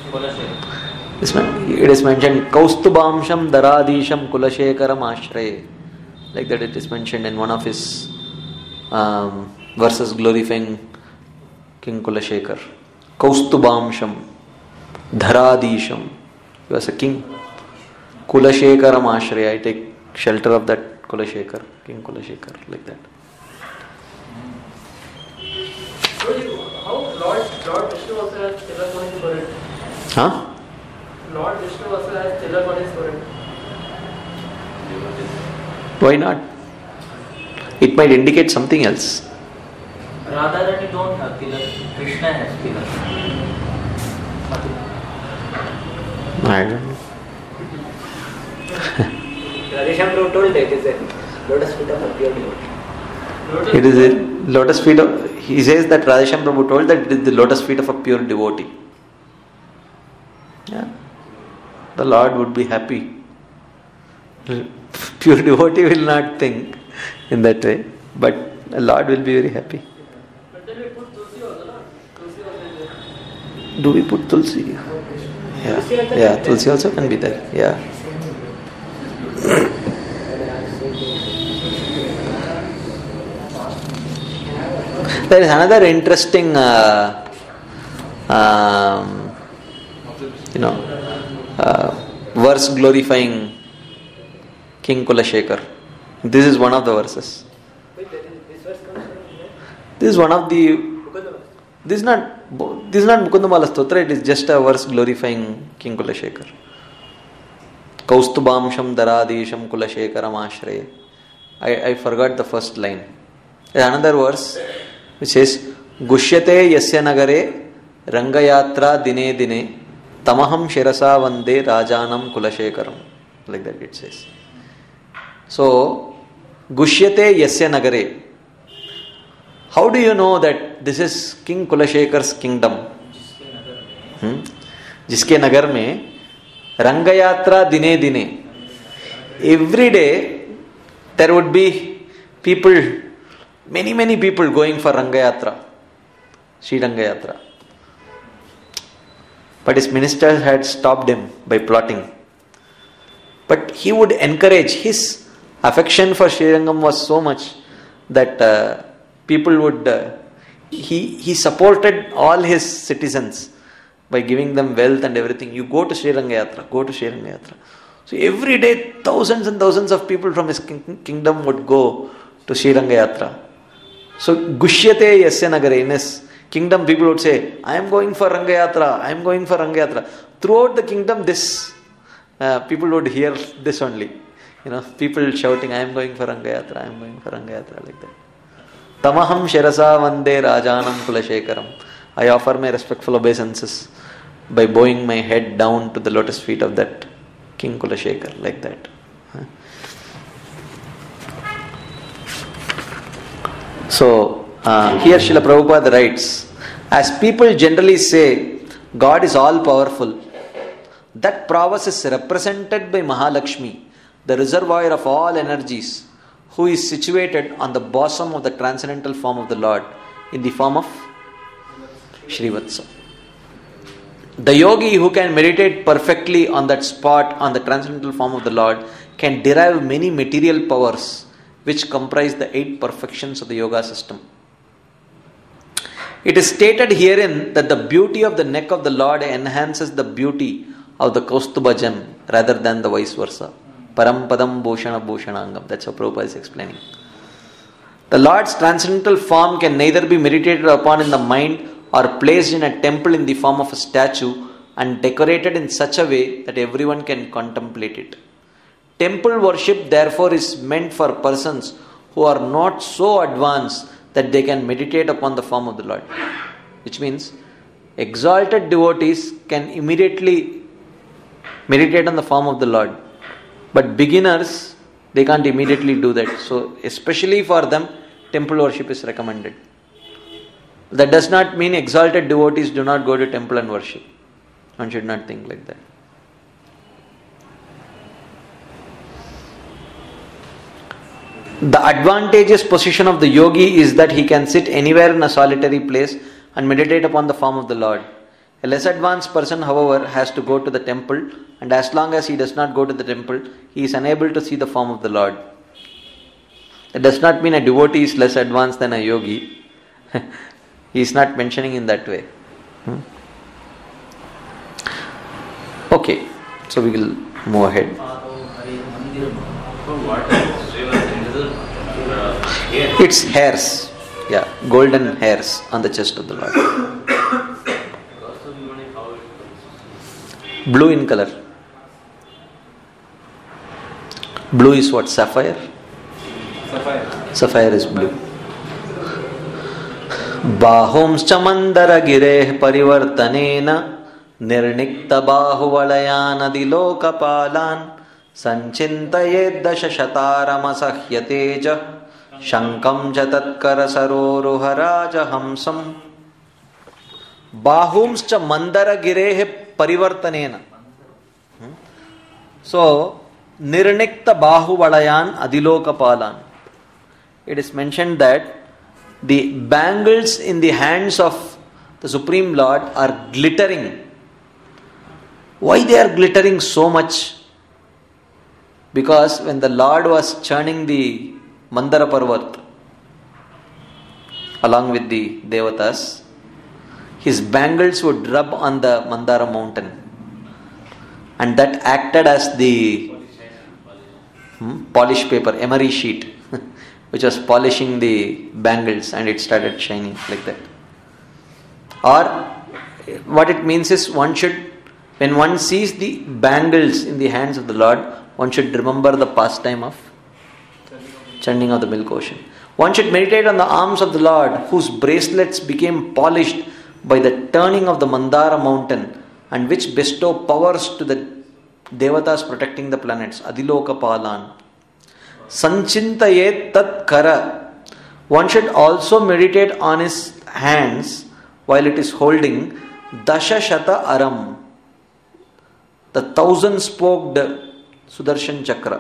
It is mentioned Kaustubamsham Daradisham Kulashekaram Ashraye. Like that it is mentioned in one of his um, verses glorifying King Kulashekar. Kaustubamsham Dharadisham. He was a king. Kulashekaram Ashraya. I take shelter of that Kulashekar, King Kulashekar, like that. How Lord, Lord Vishnu also has Tilakonis for it? Huh? Lord Vishnu also has Tilakonis for it. Why not? It might indicate something else. Radharani don't have tilak. Krishna has tilak. I don't know. Radhesham Prabhu told that it is a lotus feet of a pure devotee. It is a lotus feet of, he says that Radhesham Prabhu told that it is the lotus feet of a pure devotee. Yeah. The Lord would be happy. Pure devotee will not think in that way, but the Lord will be very happy. But then we put Tulsi also, no? Tulsi also is there. Do we put Tulsi? Yeah, yeah, Tulsi also can be there. Yeah. There is another interesting, uh, um, you know, uh, verse glorifying King Kulashekar. This is one of the verses. Wait, that is, this verse comes from where? This is one of the. Mukundamala. This is not. This is not Mukundamala Stotra. It is just a verse glorifying King Kulashekar. Kaustubamsham Daradisham Kulashekaram Ashraye. I I forgot the first line. There is another verse which says Gushyate Yasya Nagare Rangayatra Dine Dine Tamaham Shirasa Vande Rajanam Kulashekaram. Like that it says. So, Gushyate Yasya Nagare. How do you know that this is King Kulashekar's kingdom? Hmm? Jiske Nagar mein Rangayatra Dine Dine. Every day there would be people, many many people going for Rangayatra, Sri Rangayatra. But his ministers had stopped him by plotting. But he would encourage, his affection for Sri Rangam was so much that uh, people would, uh, he, he supported all his citizens by giving them wealth and everything. You go to Sri Rangayatra, go to Sri Rangayatra. So every day thousands and thousands of people from his king- kingdom would go to Sri Rangayatra. So Gushyate Yasya Nagare, in his kingdom people would say, I am going for Rangayatra, I am going for Rangayatra. Throughout the kingdom this, uh, people would hear this only. You know, people shouting, I am going for Rangayatra, I am going for Rangayatra, like that. Tamaham Shirasa Vande Rajanam Kulashekaram. I offer my respectful obeisances by bowing my head down to the lotus feet of that King Kulashekar, like that. So, uh, here Srila Prabhupada writes, as people generally say, God is all powerful, that prowess is represented by Mahalakshmi, the reservoir of all energies, who is situated on the bosom of the transcendental form of the Lord in the form of Shrivatsa. The yogi who can meditate perfectly on that spot on the transcendental form of the Lord can derive many material powers which comprise the eight perfections of the yoga system. It is stated herein that the beauty of the neck of the Lord enhances the beauty of the Kaustuba gem rather than the vice versa. Parampadam Bhushana Bhushanangam. That's how Prabhupada is explaining. The Lord's transcendental form can neither be meditated upon in the mind or placed in a temple in the form of a statue and decorated in such a way that everyone can contemplate it. Temple worship therefore is meant for persons who are not so advanced that they can meditate upon the form of the Lord. Which means exalted devotees can immediately meditate on the form of the Lord. But beginners, they can't immediately do that. So especially for them, temple worship is recommended. That does not mean exalted devotees do not go to temple and worship. One should not think like that. The advantageous position of the yogi is that he can sit anywhere in a solitary place and meditate upon the form of the Lord. A less advanced person, however, has to go to the temple, and as long as he does not go to the temple, he is unable to see the form of the Lord. It does not mean a devotee is less advanced than a yogi. He is not mentioning in that way. Hmm? Okay, so we will move ahead. It's hairs, yeah, golden hairs on the chest of the Lord. Blue in color. Blue is what? Sapphire? Sapphire. Sapphire is blue. Bahomscha mandara gireh parivartanena nirnikta bahuvalayanaadilokapalan sanchintayed dasha shataramasahyatejah shankam jatatkara saroruharaja hamsam. Bahumscha mandara gireh parivartanena. So, nirnikta bahuvalayan adilokapalan. It is mentioned that the bangles in the hands of the Supreme Lord are glittering. Why they are glittering so much? Because when the Lord was churning the Mandara Parvat along with the Devatas, his bangles would rub on the Mandara mountain, and that acted as the hmm, polish paper, emery sheet, which was polishing the bangles, and it started shining like that. Or what it means is, one should, when one sees the bangles in the hands of the Lord, one should remember the pastime of churning of the milk ocean. One should meditate on the arms of the Lord, whose bracelets became polished by the turning of the Mandara mountain, and which bestow powers to the Devatas protecting the planets. Adiloka Palan. Sanchintayet tat kara. One should also meditate on his hands while it is holding Dasha Shata Aram, the thousand spoked Sudarshan Chakra.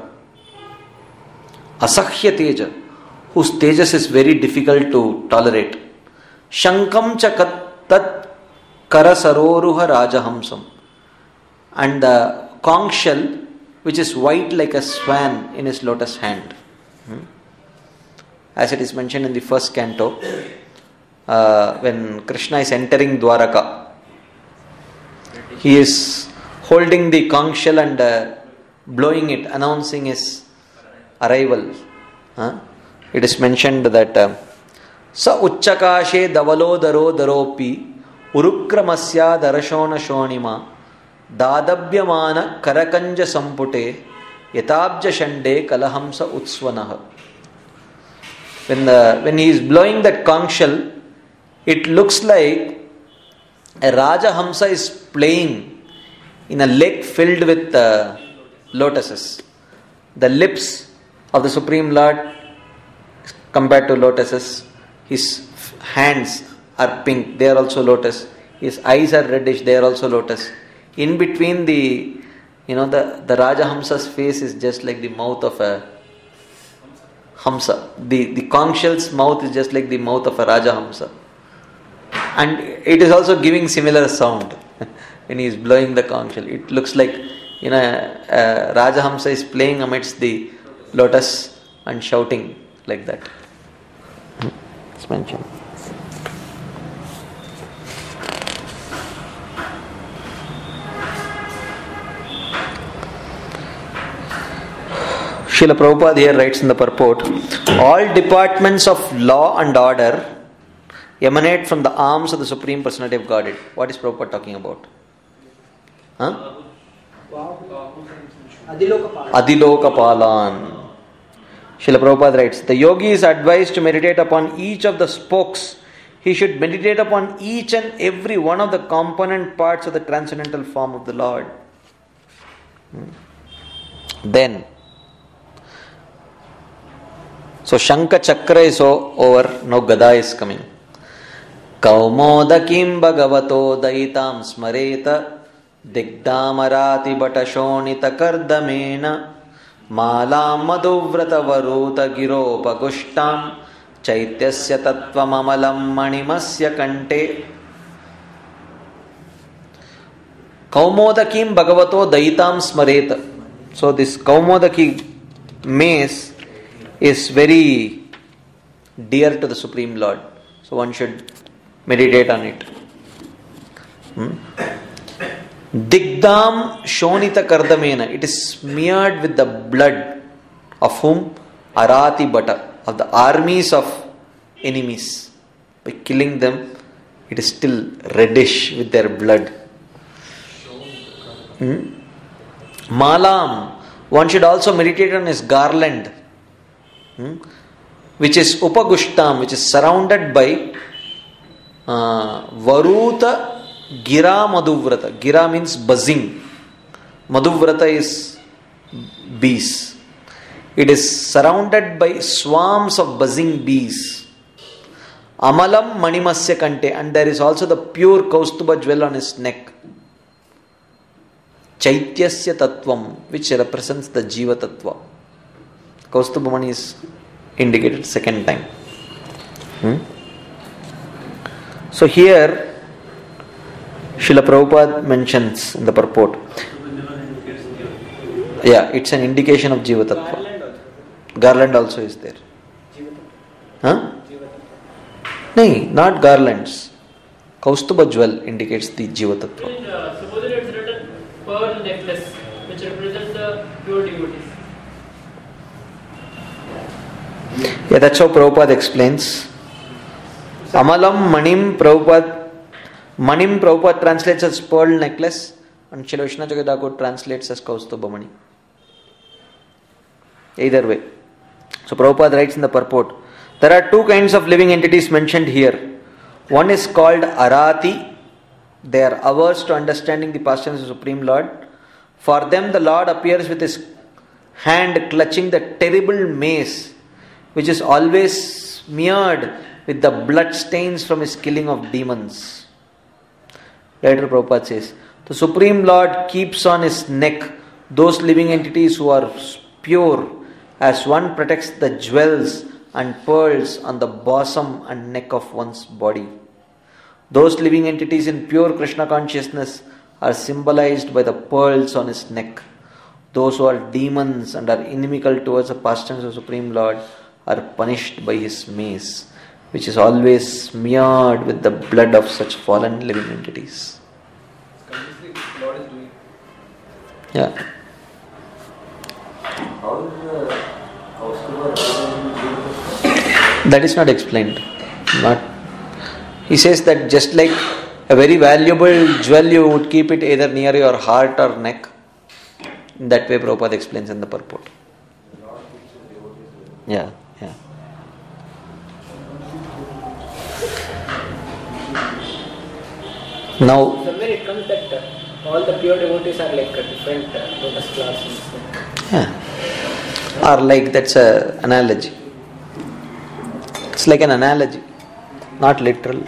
Asahya Teja, whose tejas is very difficult to tolerate. Shankam Chakat tat kara saroruha rajahamsam. And the conch shell, which is white like a swan in his lotus hand. Hmm? As it is mentioned in the first canto, uh, when Krishna is entering Dwaraka, he is holding the conch shell and uh, blowing it, announcing his arrival. Huh? It is mentioned that uh, Sa uchchakashe davalodaro daropi urukramasya darashona shonima Dadabhyamana karakanja sampute yatabja shande kalahamsa utsvanaha. When the when he is blowing that conch shell, it looks like a Rajahamsa is playing in a lake filled with uh, lotuses. The lips of the Supreme Lord compared to lotuses, his hands are pink, they are also lotus. His eyes are reddish, they are also lotus. In between the, you know, the, the Rajahamsa's face is just like the mouth of a Hamsa. The, the conch shell's mouth is just like the mouth of a Rajahamsa. And it is also giving similar sound when he is blowing the conch shell. It looks like, you know, a Rajahamsa is playing amidst the lotus and shouting like that. It's mentioned. Srila Prabhupada here writes in the purport, all departments of law and order emanate from the arms of the Supreme Personality of Godhead. What is Prabhupada talking about? Huh? Adilokapalan. Srila Prabhupada writes, the yogi is advised to meditate upon each of the spokes. He should meditate upon each and every one of the component parts of the transcendental form of the Lord. Hmm. Then, so Shanka Chakra is over, now Gada is coming. Kaumodakim Bhagavato Daitam Smareta Digdamarati Batashonita Kardamena Malam Madhuvrata Varuta Giropa Gushtam Chaityasya tattvam amalam manimasya kante. Kaumodakim bhagavato daitam smareta. So this Kaumodaki mace is very dear to the Supreme Lord. So one should meditate on it. Hmm? Digdam shonita kardamena. It is smeared with the blood of whom? Arati Bhatta. Of the armies of enemies. By killing them, it is still reddish with their blood. Hmm? Malam. One should also meditate on his garland. Hmm? Which is Upagushtam, which is surrounded by uh, Varuta Gira Madhuvrata. Gira means buzzing. Madhuvrata is bees. It is surrounded by swarms of buzzing bees. Amalam Manimasya Kante, and there is also the pure Kaustuba jewel on his neck. Chaityasya Tattvam, which represents the Jiva Tattva. Kaustuba Mani is indicated second time. Hmm? So here Srila Prabhupada mentions in the purport. Yeah, it's an indication of Jiva Tattva. Garland also is there. Huh? No, not garlands. Kaustuba jewel indicates the Jiva Tattva. Uh, supposing it's written pearl necklace, which represents the pure devotees. Yeah, that's how Prabhupada explains. Amalam Manim Prabhupada. Manim Prabhupada translates as pearl necklace, and Srila Vishnu Jagadhakur translates as Kaustuba Mani. Either way. So Prabhupada writes in the purport, there are two kinds of living entities mentioned here. One is called Arati. They are averse to understanding the pastimes of the Supreme Lord. For them the Lord appears with his hand clutching the terrible mace, which is always smeared with the blood stains from his killing of demons. Later Prabhupada says, the Supreme Lord keeps on his neck those living entities who are pure, as one protects the jewels and pearls on the bosom and neck of one's body. Those living entities in pure Krishna consciousness are symbolized by the pearls on his neck. Those who are demons and are inimical towards the pastimes of Supreme Lord are punished by his mace, which is always smeared with the blood of such fallen living entities. Continuously, Lord is doing. Yeah. How is the Kaustuba That is not explained. Not. He says that just like a very valuable jewel, you would keep it either near your heart or neck. In that way Prabhupada explains in the purport. Yeah, yeah. Now, Somewhere it comes that uh, all the pure devotees are like a different uh, lotus classes. yeah. Or like that's a analogy. It's like an analogy, not literal.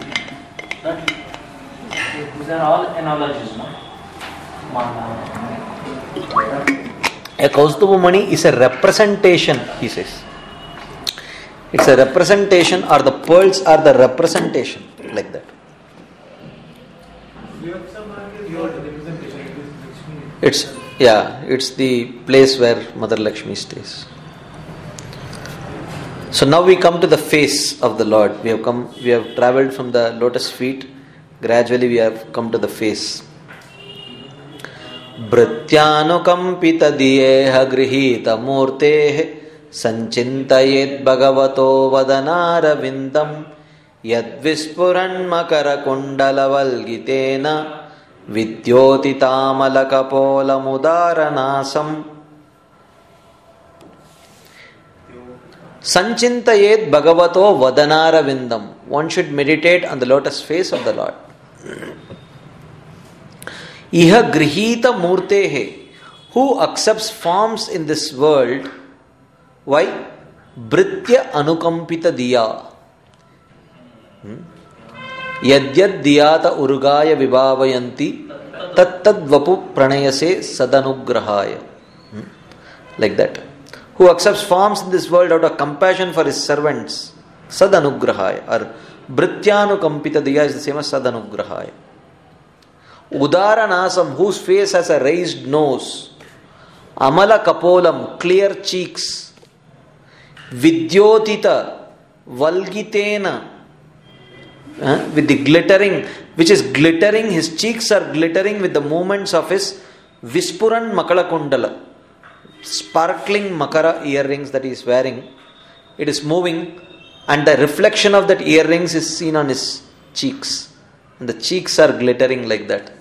These are all analogies, no? A Kaustuba Mani is a representation, he says. It's a representation, or the pearls are the representation, like that. It's, yeah, it's the place where Mother Lakshmi stays. So now we come to the face of the Lord. We have come, we have travelled from the lotus feet. Gradually we have come to the face. Bhrityanukampita diyeha grihita murtehe sanchintayet bhagavato vadanara vindam yad vispuran makara kundala valgitena vidyoti tamala kapola mudaranasam sanchintayet bhagavato vadanara vindam. One should meditate on the lotus face of the Lord. Iha grihita murtehe, who accepts forms in this world. Why? Britya anukampita diya. Yadyad diyata urugaya vibhavayanti tat tad vapu pranayase sadanugrahaya. Like that. Who accepts forms in this world out of compassion for his servants. Sadanugrahaya. Or Brityanukampita Diya is the same as Sadanugrahaya. Udaranasam, whose face has a raised nose. Amala Kapolam, clear cheeks. Vidyotita, Valgitena, uh, with the glittering, which is glittering, his cheeks are glittering with the movements of his Vispuran Makala Kundala, sparkling Makara earrings that he is wearing. It is moving, and the reflection of that earrings is seen on his cheeks. And the cheeks are glittering like that.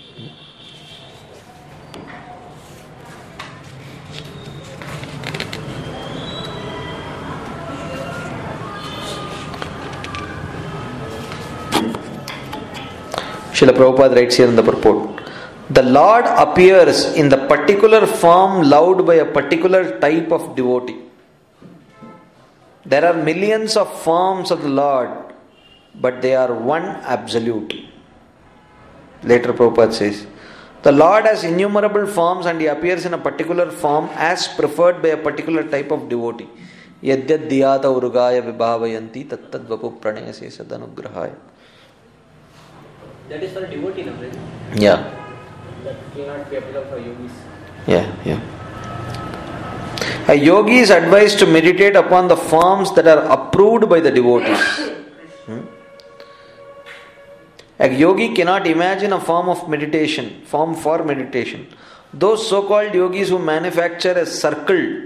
Srila Prabhupada writes here in the purport, the Lord appears in the particular form loved by a particular type of devotee. There are millions of forms of the Lord, but they are one absolute. Later Prabhupada says, the Lord has innumerable forms and he appears in a particular form as preferred by a particular type of devotee. Yadyad diyata urugaya vibhavayanti tattad vapu pranayase sadanugrahaya. That is for a devotee, no? Right? Yeah. That cannot be applicable for yogis. Yeah, yeah. A yogi is advised to meditate upon the forms that are approved by the devotees. Hmm? A yogi cannot imagine a form of meditation, form for meditation. Those so-called yogis who manufacture a circle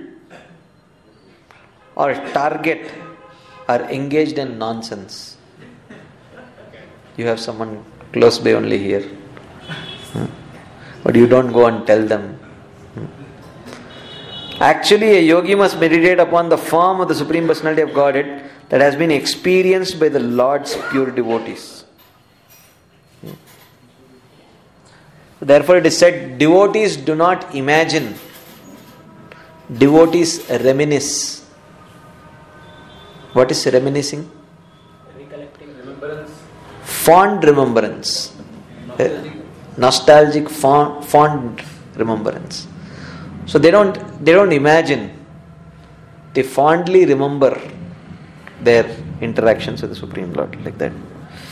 or a target are engaged in nonsense. You have someone close by only here. Hmm? But you don't go and tell them. Hmm? Actually, a yogi must meditate upon the form of the Supreme Personality of Godhead that has been experienced by the Lord's pure devotees. Hmm? Therefore, it is said, devotees do not imagine. Devotees reminisce. What is reminiscing? Recollecting. Remembrance. Fond remembrance. Nostalgic. Nostalgic, fond, fond remembrance. So they don't they don't imagine. They fondly remember their interactions with the Supreme Lord like that.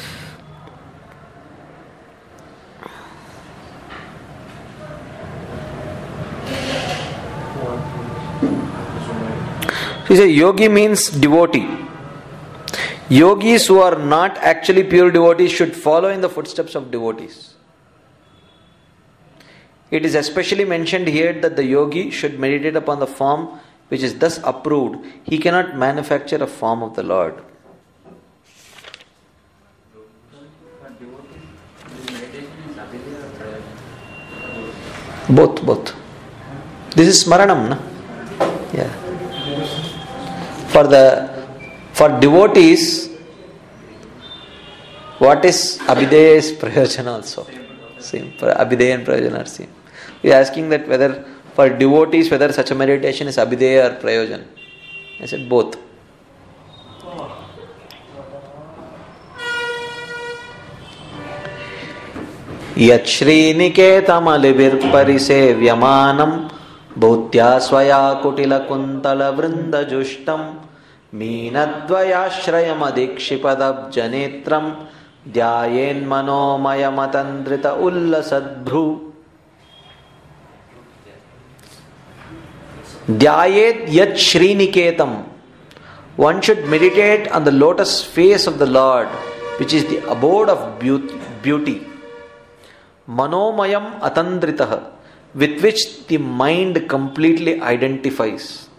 So he says yogi means devotee. Yogis who are not actually pure devotees should follow in the footsteps of devotees. It is especially mentioned here that the yogi should meditate upon the form which is thus approved. He cannot manufacture a form of the Lord. Both, both. This is smaranam, na? Yeah. For the for devotees, what is Abhideya is Prayojana also. Same. For Abhideya and Prayojana are same. We are asking that whether for devotees, whether such a meditation is Abhideya or Prayojana. I said both. Yat Sriniketamalivir Parisevyamanam Bhautya Swaya Kutila Kuntala Vrinda Jushtam Meenadvayashrayam Adikshipadab Janetram Dhyayen Manomaya Matandrita Ullasadbhru Dhyayet Yat Sriniketam. One should meditate on the lotus face of the Lord, which is the abode of beauty. Manomayam Atandritaha, with which the mind completely identifies.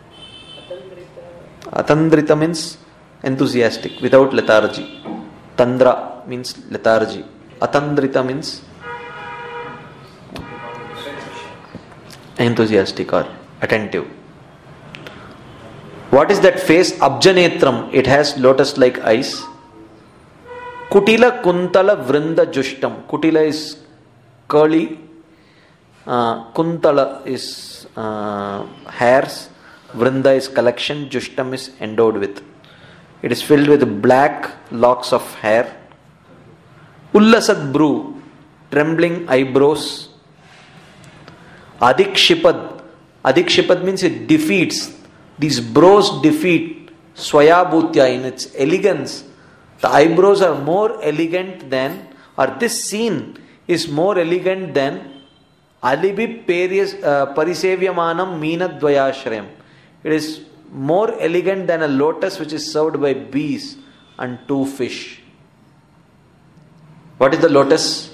Atandrita means enthusiastic, without lethargy. Tandra means lethargy. Atandrita means enthusiastic or attentive. What is that face? Abjanetram. It has lotus-like eyes. Kutila Kuntala Vrinda Jushtam. Kutila is curly. Uh, Kuntala is uh, hairs. Vrinda is collection. Jushtam is endowed with. It is filled with black locks of hair. Ullasad Bru, trembling eyebrows. Adikshipad. Adikshipad means it defeats. These brows defeat swayabhutya, in its elegance. The eyebrows are more elegant than, or this scene is more elegant than alibi parisevyamanam meenadvayashrayam. It is more elegant than a lotus which is served by bees and two fish. What is the lotus?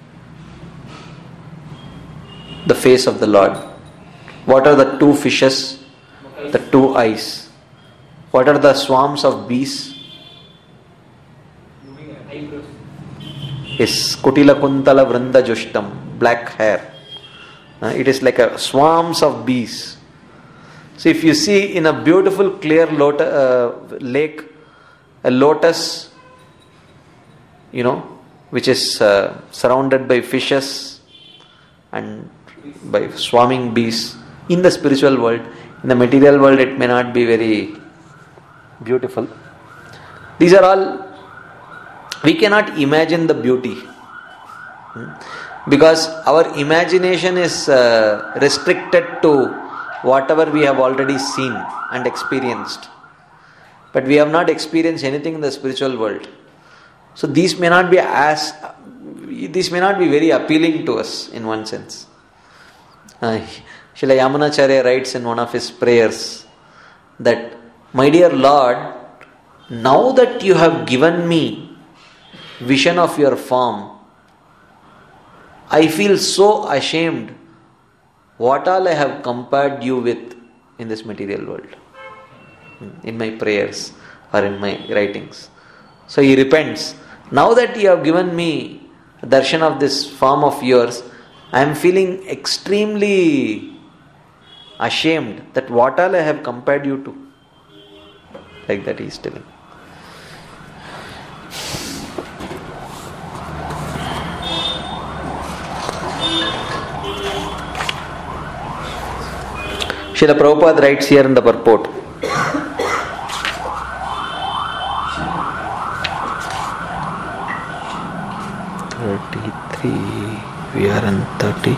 The face of the Lord. What are the two fishes? The two eyes. What are the swarms of bees? Is Kutila Kuntala Vrinda Jushtam, black hair. Uh, it is like a swarms of bees. So if you see in a beautiful clear lot- uh, lake, a lotus, you know, which is uh, surrounded by fishes and by swarming bees, in the spiritual world, in the material world it may not be very beautiful. These are all, we cannot imagine the beauty. Hmm? Because our imagination is uh, restricted to whatever we have already seen and experienced. But we have not experienced anything in the spiritual world. So these may not be as, these may not be very appealing to us in one sense. Uh, Srila Yamunacharya writes in one of his prayers that, my dear Lord, now that you have given me vision of your form, I feel so ashamed what all I have compared you with in this material world, in my prayers or in my writings. So he repents. Now that you have given me a darshan of this form of yours, I am feeling extremely ashamed that what all I have compared you to. Like that he is telling. Srila Prabhupada writes here in the purport, thirty-three, we are in thirty,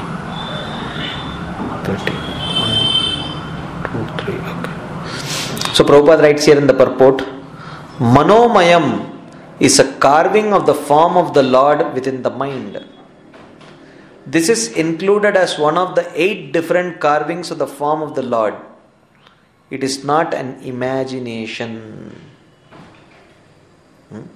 thirty-one, two, three, okay. So Prabhupada writes here in the purport, Manomayam is a carving of the form of the Lord within the mind. This is included as one of the eight different carvings of the form of the Lord. It is not an imagination. Hmm?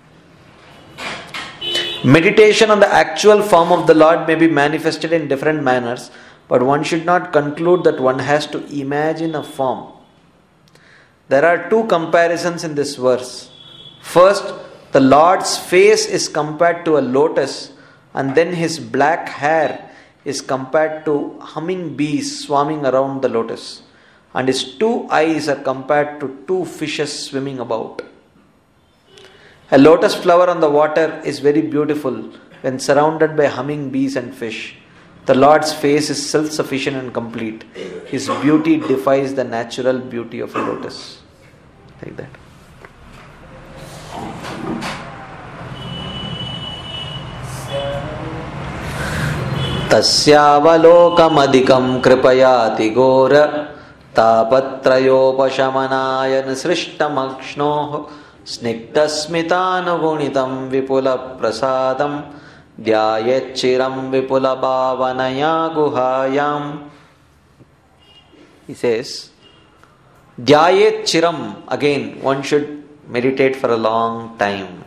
Meditation on the actual form of the Lord may be manifested in different manners, but one should not conclude that one has to imagine a form. There are two comparisons in this verse. First, the Lord's face is compared to a lotus, and then his black hair is compared to humming bees swarming around the lotus, and his two eyes are compared to two fishes swimming about. A lotus flower on the water is very beautiful when surrounded by humming bees and fish. The Lord's face is self-sufficient and complete. His beauty defies the natural beauty of a lotus. Like that. Tasyavalokam kripayati gora tapatrayopashamanaya nisrishtamakshnoh snigdasmithanugunitam vipula prasadam dhyayetchiram vipula bhavanaya guhayam. He says, Dhyayetchiram, again one should meditate for a long time.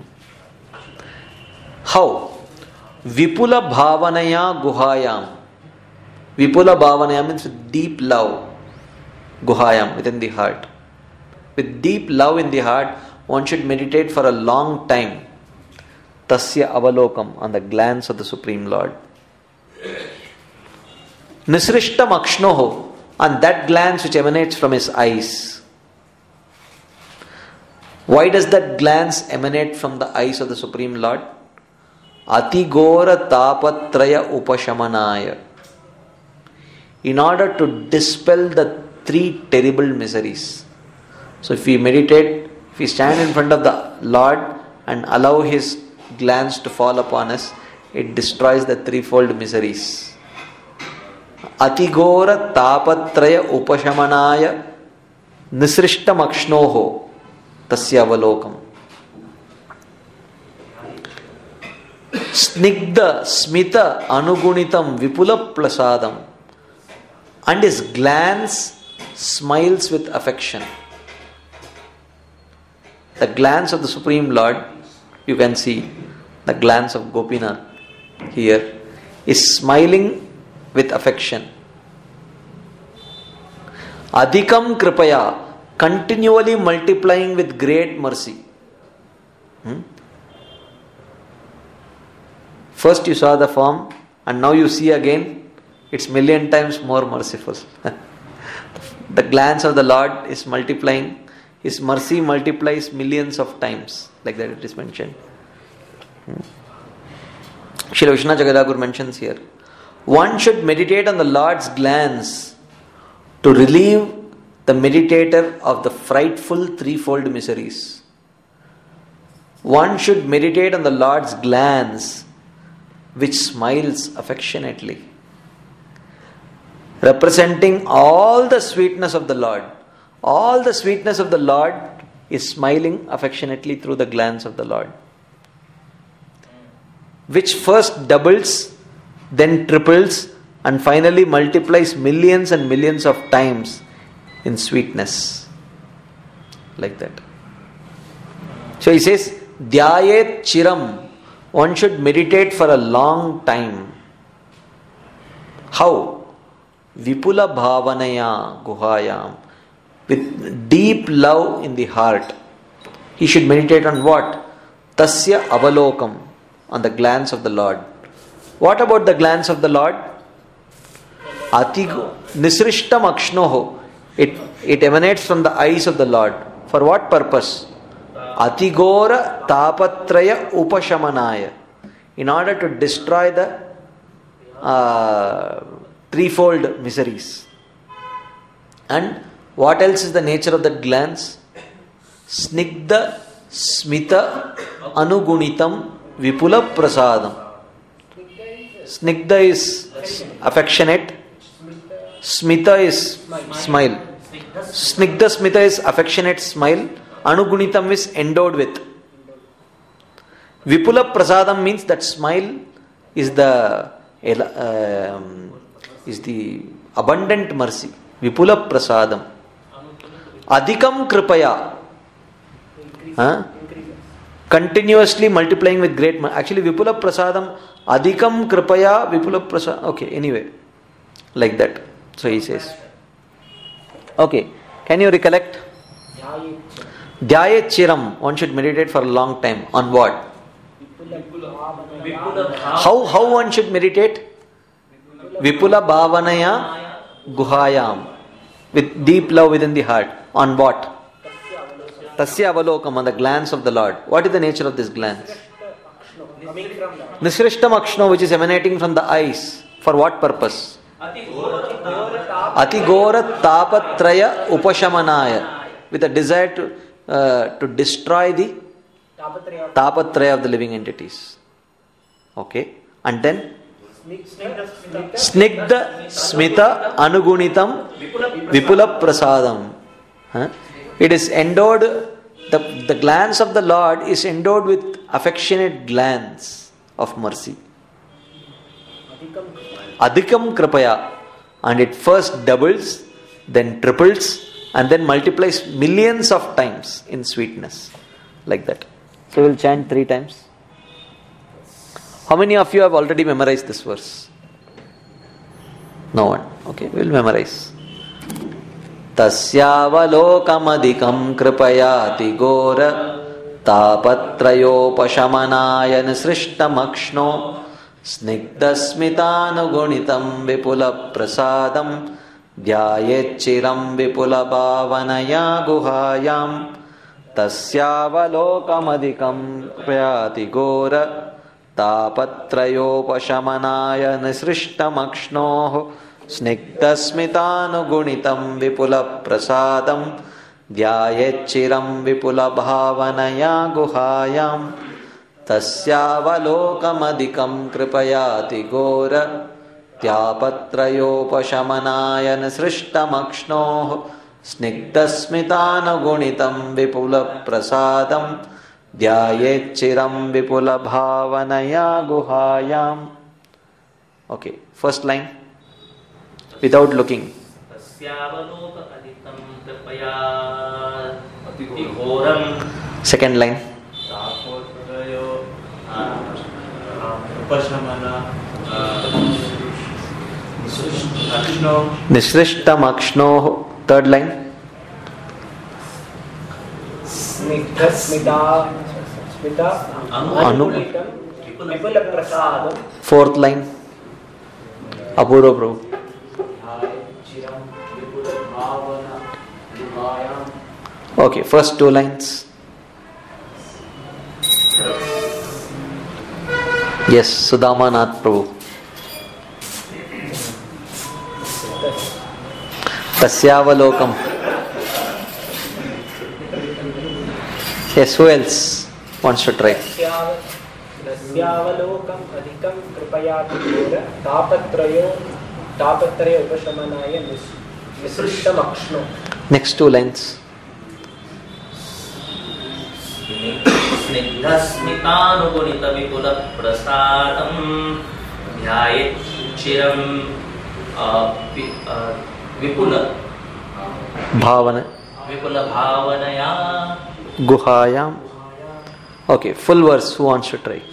How? Vipula bhavanaya guhayam. Vipula bhavanaya means with deep love. Guhayam, within the heart. With deep love in the heart, one should meditate for a long time. Tasya avalokam, on the glance of the Supreme Lord. Nisrishtam akshnoho, on that glance which emanates from his eyes. Why does that glance emanate from the eyes of the Supreme Lord? Atigora tapatraya upashamanaya. In order to dispel the three terrible miseries. So if we meditate, if we stand in front of the Lord and allow his glance to fall upon us, it destroys the threefold miseries. Atigora tapatraya upashamanaya nisrishtam akshnoho. tasya avalokam. Snigdha smita anugunitam vipula prasadam. And his glance smiles with affection. The glance of the Supreme Lord, you can see the glance of Gopinath here, is smiling with affection. Adhikam kripaya, continually multiplying with great mercy. Hmm? First you saw the form, and now you see again, it's million times more merciful. The glance of the Lord is multiplying. His mercy multiplies millions of times, like that it is mentioned. Hmm. Srila Vishwanath Jagadagur mentions here, one should meditate on the Lord's glance to relieve the meditator of the frightful threefold miseries. One should meditate on the Lord's glance, which smiles affectionately, representing all the sweetness of the Lord. All the sweetness of the Lord is smiling affectionately through the glance of the Lord, which first doubles, then triples, and finally multiplies millions and millions of times in sweetness. Like that. So he says, Dhyayet chiram. One should meditate for a long time. How? Vipula bhavanaya guhayam. With deep love in the heart. He should meditate on what? Tasya avalokam. On the glance of the Lord. What about the glance of the Lord? Atigo nisrishtam akshnoho. It, it emanates from the eyes of the Lord. For what purpose? Atigora tapatraya upashamanaya. In order to destroy the uh, threefold miseries. And what else is the nature of that glance? Snigdha smita anugunitam vipula prasadam. Snigdha is affectionate. Smita is smile. Snigdha smita is affectionate smile. Anugunitam is endowed with. Vipula prasadam means that smile is the uh, is the abundant mercy. Vipula prasadam. Adhikam kripaya. Huh? Continuously multiplying with great mercy. Actually, Vipula prasadam, adhikam kripaya, Vipula prasadam. Okay, anyway. Like that. So he says. Okay, can you recollect? Dhyayet chiram. One should meditate for a long time. On what? How, how one should meditate? Vipula bhavanaya guhayam. With deep love within the heart. On what? Tasya avalokam, on the glance of the Lord. What is the nature of this glance? Nisrishtam akshno, which is emanating from the eyes. For what purpose? Atigora tapatraya upashamanaya. With a desire to, uh, to destroy the tapatraya of the living entities. Okay. And then? Snigdha smita anugunitam vipula prasadam. Huh? It is endowed, the, the glance of the Lord is endowed with affectionate glance of mercy. Adhikam kripaya. And it first doubles, then triples, and then multiplies millions of times in sweetness. Like that. So we will chant three times. How many of you have already memorized this verse? No one. Okay, we will memorize. Tasyavalokamadikam kripayati gora tapatrayopashamanaya nisrishtamakshno snigdasmithanugunitam vipula prasadam dhyayetchiram vipula bhavanaya guhayam tasyavalokamadikam kripayati gora tapatrayopashamanaya nisrishtamakshno snigdasmithanugunitam vipula prasadam dhyayetchiram vipula bhavanaya guhayam tasyavalokamadikam kripayati gora tyapatrayopashamanaya nisrishtamakshno Snigdasmitanagunitam vipula prasadam Dhyayetchiram vipula bhavanaya guhayam. Okay, first line without looking. Second line. Nisrishtam akshno. Third line. Snigdha smita smita Anu. vipula prasadam. Fourth line. Apurva Prabhu. Okay, first two lines. Yes, Sudama Nath Prabhu. Tasyavalokam. Yes, who else wants to try? Tasyavalokam adhikam kripaya tikura tapatrayo tapatrayo upashamanaya nisrishtam akshno. Next two lines. Snigdasmitanagunita vipula prasadam Dhyayetchiram vipula Bhavana. vipula bhavanaya Guhayam. Okay, full verse. Who wants to try?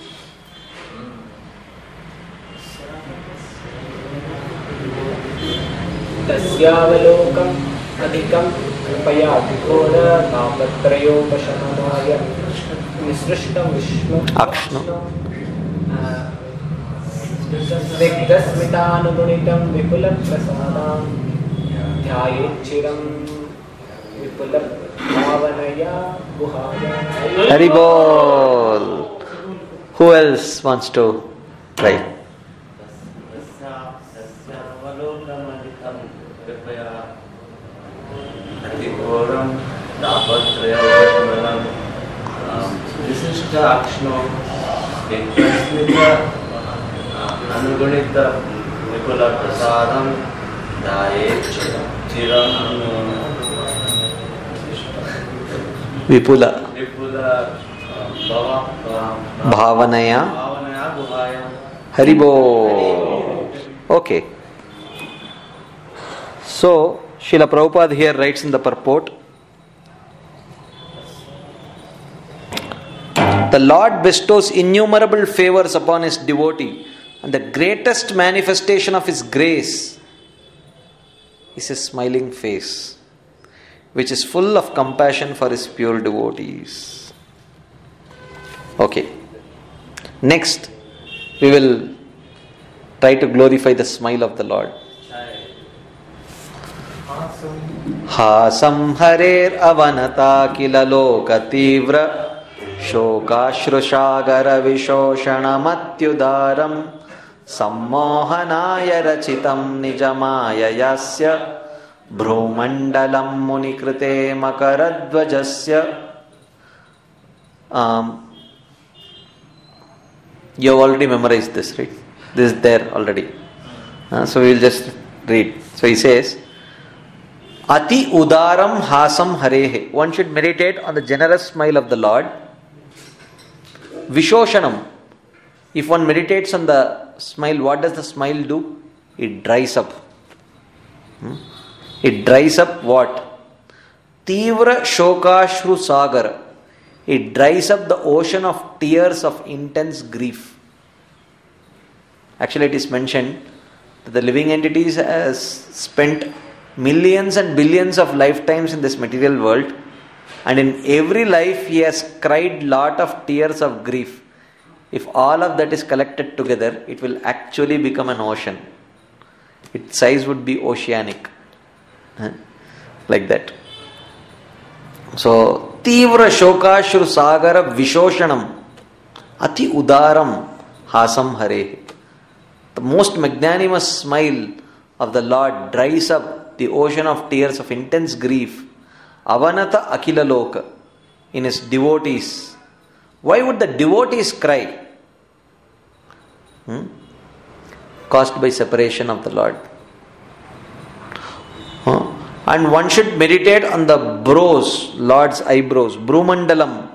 Tasyavalokam adhikam kripaya tikura tapatrayo upashamanaya nisrishtam vishnu Akshno. Snigdha smitanagunitam vipula prasadam Dhyayetchiram vipula bhavanaya guhaya. Haribol. Who else wants to try? Anugunita vipula prasadam Dhyayetchiram Vipula vipula Bhavanaya bhavanaya guhayam. Haribo. Okay. So, Srila Prabhupada here writes in the purport, the Lord bestows innumerable favors upon His devotee, and the greatest manifestation of His grace is His smiling face, which is full of compassion for His pure devotees. Okay. Next, we will try to glorify the smile of the Lord. Hasam harer avanata kila loka tivra Shokashrusagara vishoshanamatyudaram Sammohanaya rachitam nijamaya yasya Bhrumandalam munikrite makaradvajasya. Um, you have already memorized this, right? This is there already. Uh, so we will just read. So he says, Ati udaram hasam harehe. One should meditate on the generous smile of the Lord. Vishoshanam. If one meditates on the smile, what does the smile do? It dries up. Hmm? It dries up what? Tivra shokashru sagara. It dries up the ocean of tears of intense grief. Actually, it is mentioned that the living entities has spent millions and billions of lifetimes in this material world, and in every life he has cried lot of tears of grief. If all of that is collected together, it will actually become an ocean. Its size would be oceanic. Like that. So, Tivra Shokashru Sagara Vishoshanam Ati Udaram Hasam Hare. The most magnanimous smile of the Lord dries up the ocean of tears of intense grief. Avanata Akila Loka in His devotees. Why would the devotees cry? Hmm? Caused by separation of the Lord. Huh? And one should meditate on the brows, Lord's eyebrows, Brumandalam.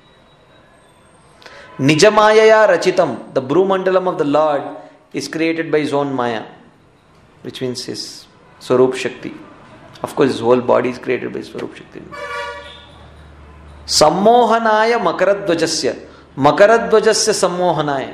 Nijamayaya Rachitam, the Brumandalam of the Lord is created by his own Maya, which means his Swarup Shakti. Of course, his whole body is created by Swarup Shakti. Sammohanaya Makaradvajasya. Makaradvajasya Sammohanaya.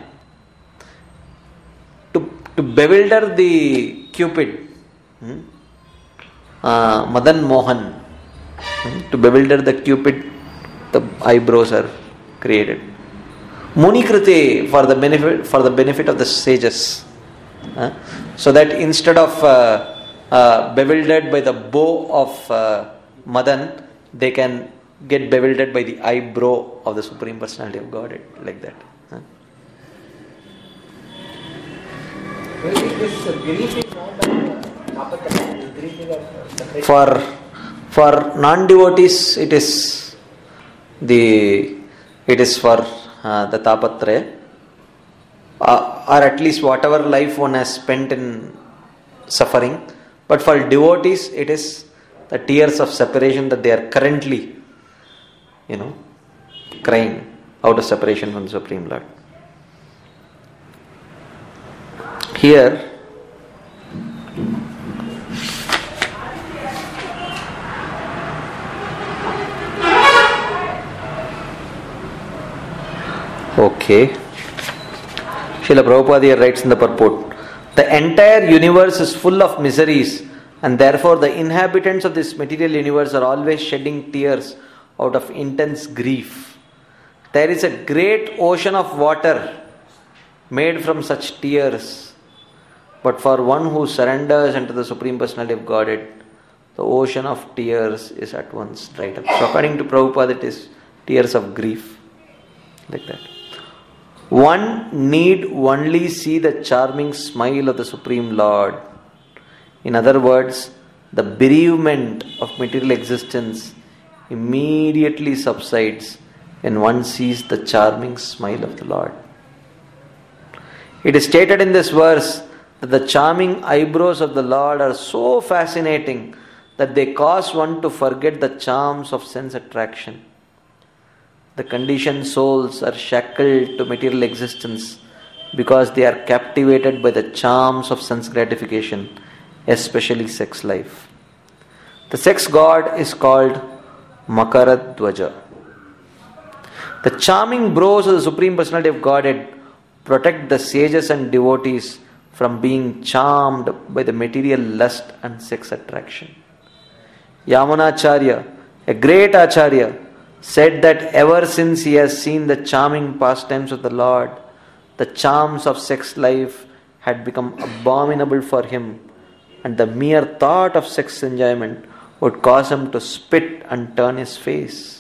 To, to bewilder the Cupid. Hmm? Uh, Madan Mohan. Hmm? To bewilder the Cupid, the eyebrows are created. Munikrite, for the benefit for the benefit of the sages. Uh, so that instead of uh, uh, bewildered by the bow of uh, Madan, they can get bewildered by the eyebrow of the Supreme Personality of Godhead, like that. Huh? Maybe this grief is not a tapatra, grief is a separate. For for non-devotees, it is the it is for uh, the tapatra, uh, or at least whatever life one has spent in suffering. But for devotees, it is the tears of separation that they are currently, you know, crying out of separation from the Supreme Lord. Here, okay, Srila Prabhupada here writes in the purport, the entire universe is full of miseries, and therefore the inhabitants of this material universe are always shedding tears out of intense grief. There is a great ocean of water made from such tears, but for one who surrenders unto the Supreme Personality of Godhead, the ocean of tears is at once dried up. So according to Prabhupada, it is tears of grief, like that. One need only see the charming smile of the Supreme Lord. In other words, the bereavement of material existence immediately subsides when one sees the charming smile of the Lord. It is stated in this verse that the charming eyebrows of the Lord are so fascinating that they cause one to forget the charms of sense attraction. The conditioned souls are shackled to material existence because they are captivated by the charms of sense gratification, especially sex life. The sex god is called Makaradvaja. The charming brows of the Supreme Personality of Godhead protect the sages and devotees from being charmed by the material lust and sex attraction. Yamunacharya, a great Acharya, said that ever since he has seen the charming pastimes of the Lord, the charms of sex life had become abominable for him, and the mere thought of sex enjoyment would cause him to spit and turn his face.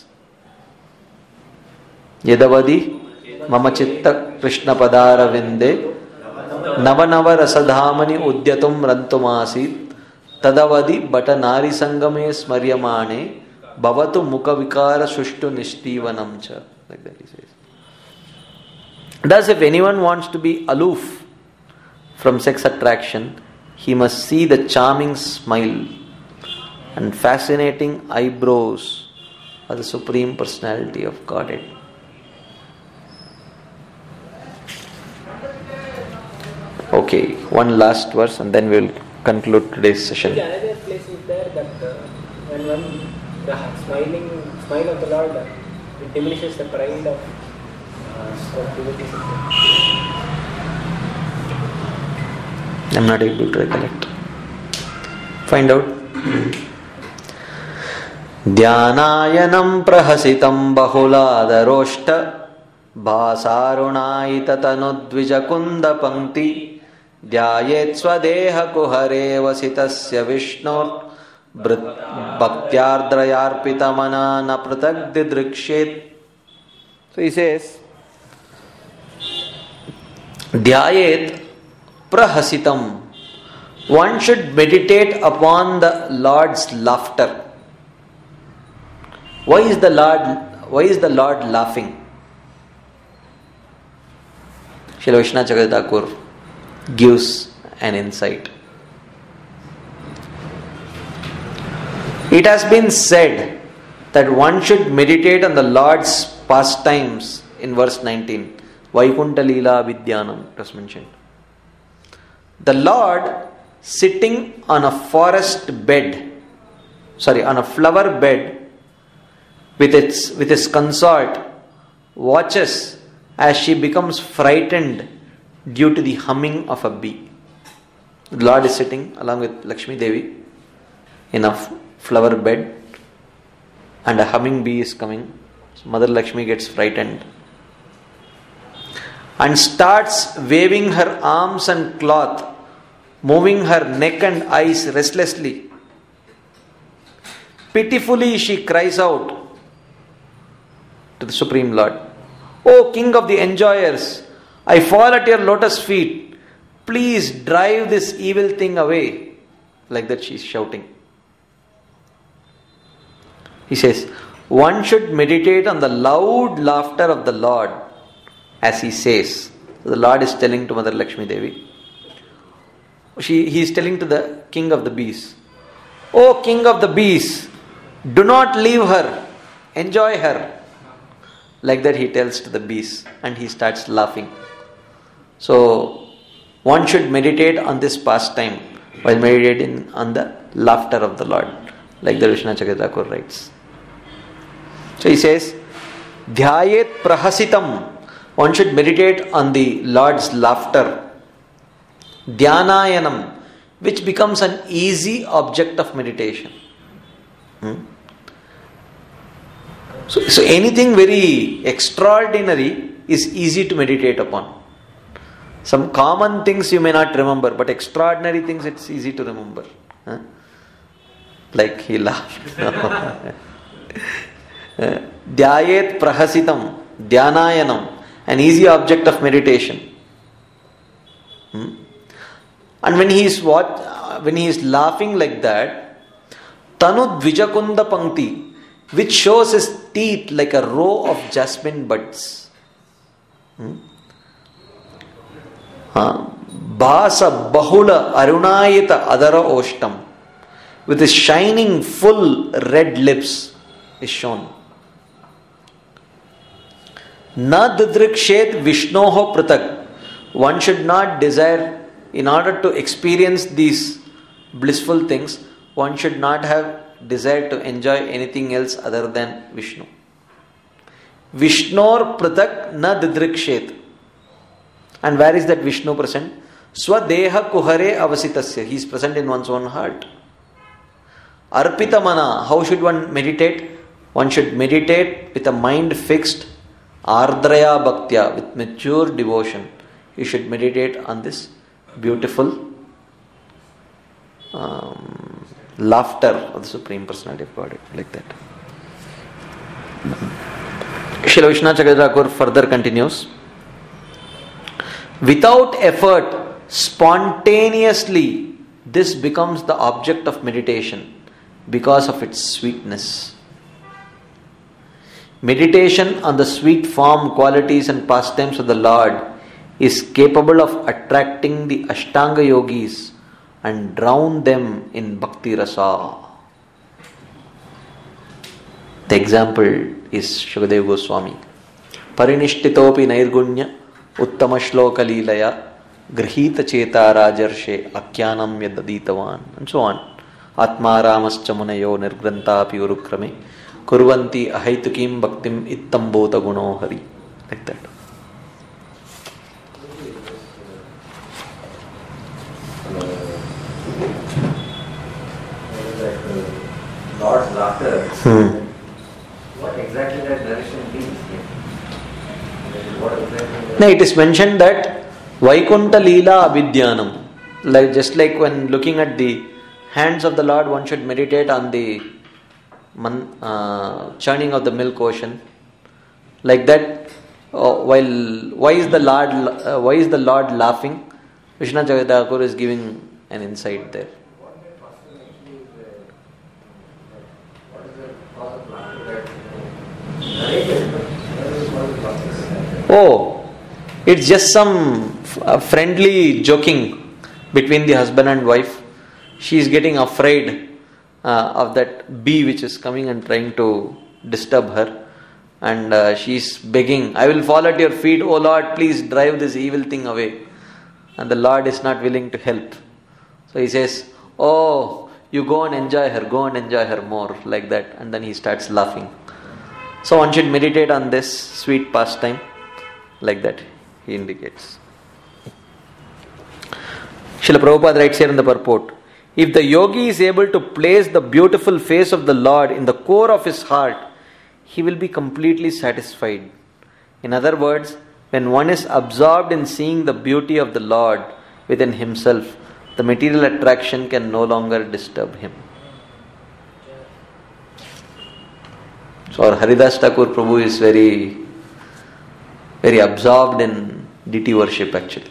Yadavadi mama chitta Krishna padara vinde navanava rasadhamani udyatum rantumasit tadavadi bata nari sangame smaryamane bhavatu mukha vikara sushtu nishtivanam cha. Like that he says. Thus, if anyone wants to be aloof from sex attraction, he must see the charming smile and fascinating eyebrows of the Supreme Personality of Godhead. Okay, one last verse and then we will conclude today's session. The another place is there that uh, when one the smiling smile of the Lord, uh, it diminishes the pride of uh, devotees. I'm not able to recollect. Find out. Dhyanayanam prahasitam bahuladaroshta bhasarunayita tanudvijakunda pankti dhyayet swadeha kuhare vasitasya vishnor bhaktyardrayarpitamana na pratagdidrikshet. So he says, Dhyayet prahasitam. One should meditate upon the Lord's laughter. Why is the Lord why is the Lord laughing? Srila Vishwanath Chakravarti Thakur gives an insight. It has been said that one should meditate on the Lord's pastimes in verse nineteen. Vaikunta Leela Vidyanam, it was mentioned. The Lord sitting on a forest bed, sorry, on a flower bed with its with his consort, watches as she becomes frightened due to the humming of a bee. The Lord is sitting along with Lakshmi Devi in a f- flower bed, and a humming bee is coming. So Mother Lakshmi gets frightened and starts waving her arms and cloth, moving her neck and eyes restlessly. Pitifully she cries out to the Supreme Lord, "O King of the enjoyers, I fall at your lotus feet. Please drive this evil thing away." Like that she is shouting. He says, one should meditate on the loud laughter of the Lord as he says. The Lord is telling to Mother Lakshmi Devi. She, he is telling to the king of the bees, "O king of the bees, do not leave her. Enjoy her." Like that he tells to the bees, and he starts laughing. So, one should meditate on this pastime while meditating on the laughter of the Lord. Like the Vishnu Thakur writes. So he says, Dhyayet prahasitam. One should meditate on the Lord's laughter. Dhyanayanam, which becomes an easy object of meditation. Hmm? So, so anything very extraordinary is easy to meditate upon. Some common things you may not remember, but extraordinary things it's easy to remember. Huh? Like he laughed. Dhyayet prahasitam, dhyanayanam, an easy object of meditation. Hmm? And when he is what, when he is laughing like that, Tanu Dvijakunda Pankti, which shows his teeth like a row of jasmine buds. Hmm? Uh, Bhasa Bahula Arunayita Adara Oshtam, with his shining full red lips is shown. Na didrikshet Vishnoho pratak. One should not desire, in order to experience these blissful things, one should not have desire to enjoy anything else other than Vishnu. Vishnor pratak na didrikshet. And where is that Vishnu present? Swadeha kuhare avasitasya. He is present in one's own heart. Arpita mana. How should one meditate? One should meditate with a mind fixed. Ardraya bhaktya, with mature devotion. You should meditate on this beautiful um, laughter of the Supreme Personality of Godhead. Like that. Srila Vishnu Thakur further continues. Without effort, spontaneously, this becomes the object of meditation because of its sweetness. Meditation on the sweet form, qualities and pastimes of the Lord is capable of attracting the Ashtanga yogis and drown them in Bhakti Rasa. The example is Shukadeva Goswami. Parinishtitopi Nairgunya Uttama Shloka Leelaya Grihita Cheta Rajarshe Akyanam Yadaditavan, and so on. Atma Ramascha Munayo Nirgranta Piurukrame Kurvanti Ahaitukim Bhaktim Ittambota Guno Hari. Like that. Lord's laughter. Hmm. What exactly that direction means here? What exactly? No, it is mentioned that Vaikunta Leela Abhidyanam. Like, just like when looking at the hands of the Lord, one should meditate on the man, uh, churning of the milk ocean. Like that, uh, while why is the Lord uh, why is the Lord laughing? Vishnu Thakur is giving an insight there. Oh, it's just some uh, friendly joking between the husband and wife. She is getting afraid uh, of that bee which is coming and trying to disturb her. And uh, she's begging, I will fall at your feet, oh Lord, please drive this evil thing away. And the Lord is not willing to help. So he says, oh, you go and enjoy her, go and enjoy her more, like that. And then he starts laughing. So one should meditate on this sweet pastime, like that, he indicates. Srila Prabhupada writes here in the purport, if the yogi is able to place the beautiful face of the Lord in the core of his heart, he will be completely satisfied. In other words, when one is absorbed in seeing the beauty of the Lord within himself, the material attraction can no longer disturb him. So our Haridas Thakur Prabhu is very, very absorbed in deity worship actually.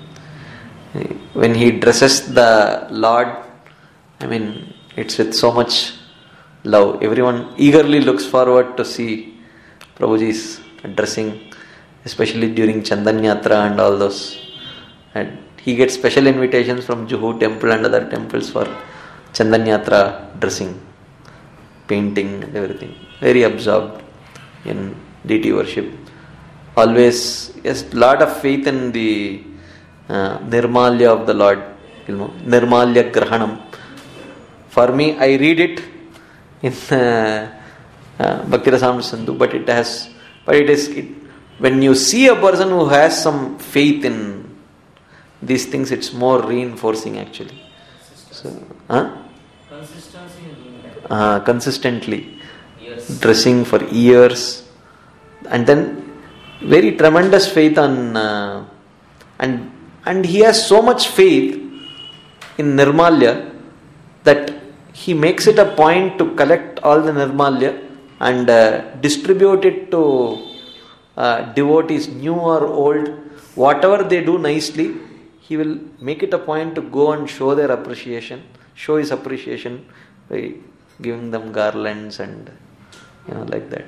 When he dresses the Lord, I mean, it's with so much love. Everyone eagerly looks forward to see Prabhuji's dressing, especially during Chandan Yatra and all those. And he gets special invitations from Juhu temple and other temples for Chandan Yatra dressing, painting and everything. Very absorbed in deity worship. Always, yes, lot of faith in the uh, Nirmalya of the Lord. You know, Nirmalya Grahanam. For me, I read it in uh, uh, Bhakti Rasamrita Sindhu, but it has, but it is, it, when you see a person who has some faith in these things, it's more reinforcing actually. So, huh? Consistency in Uh, consistently years. dressing for years, and then very tremendous faith on, uh, and and he has so much faith in Nirmalya that he makes it a point to collect all the Nirmalya and uh, distribute it to uh, devotees, new or old, whatever they do nicely, he will make it a point to go and show their appreciation, show his appreciation by giving them garlands and, you know, like that.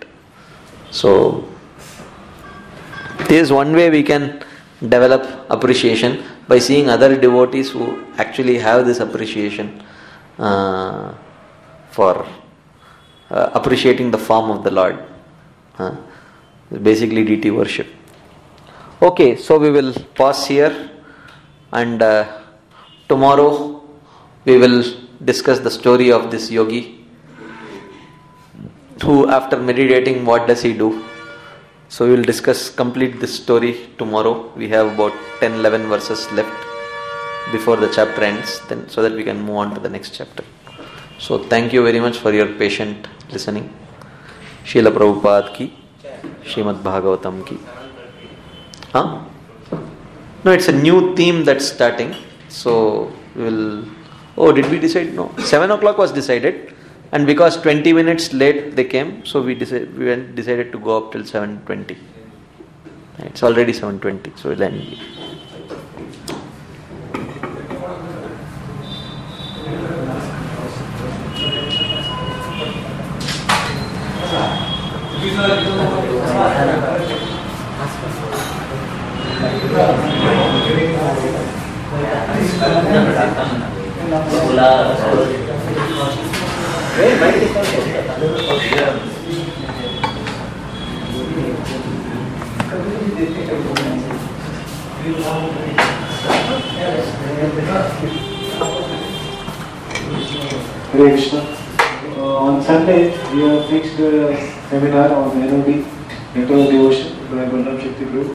So there is one way we can develop appreciation, by seeing other devotees who actually have this appreciation uh, for uh, appreciating the form of the Lord. Uh, basically deity worship. Okay, so we will pause here, and uh, tomorrow we will discuss the story of this yogi who, after meditating, what does he do? So we will discuss, complete this story tomorrow. We have about ten eleven verses left before the chapter ends, then so that we can move on to the next chapter. So thank you very much for your patient listening. Srila Prabhupada ki, Srimad Bhagavatam ki. Huh? No, it's a new theme that's starting. So we will. Oh, did we decide? No. Seven o'clock was decided, and because twenty minutes late they came, so we decided we went, decided to go up till seven twenty. It's already seven twenty, so we'll end. Hare Krishna. Uh, on Sunday, we have fixed a seminar on N O D, Network Devotion, by Balram Shakti Group.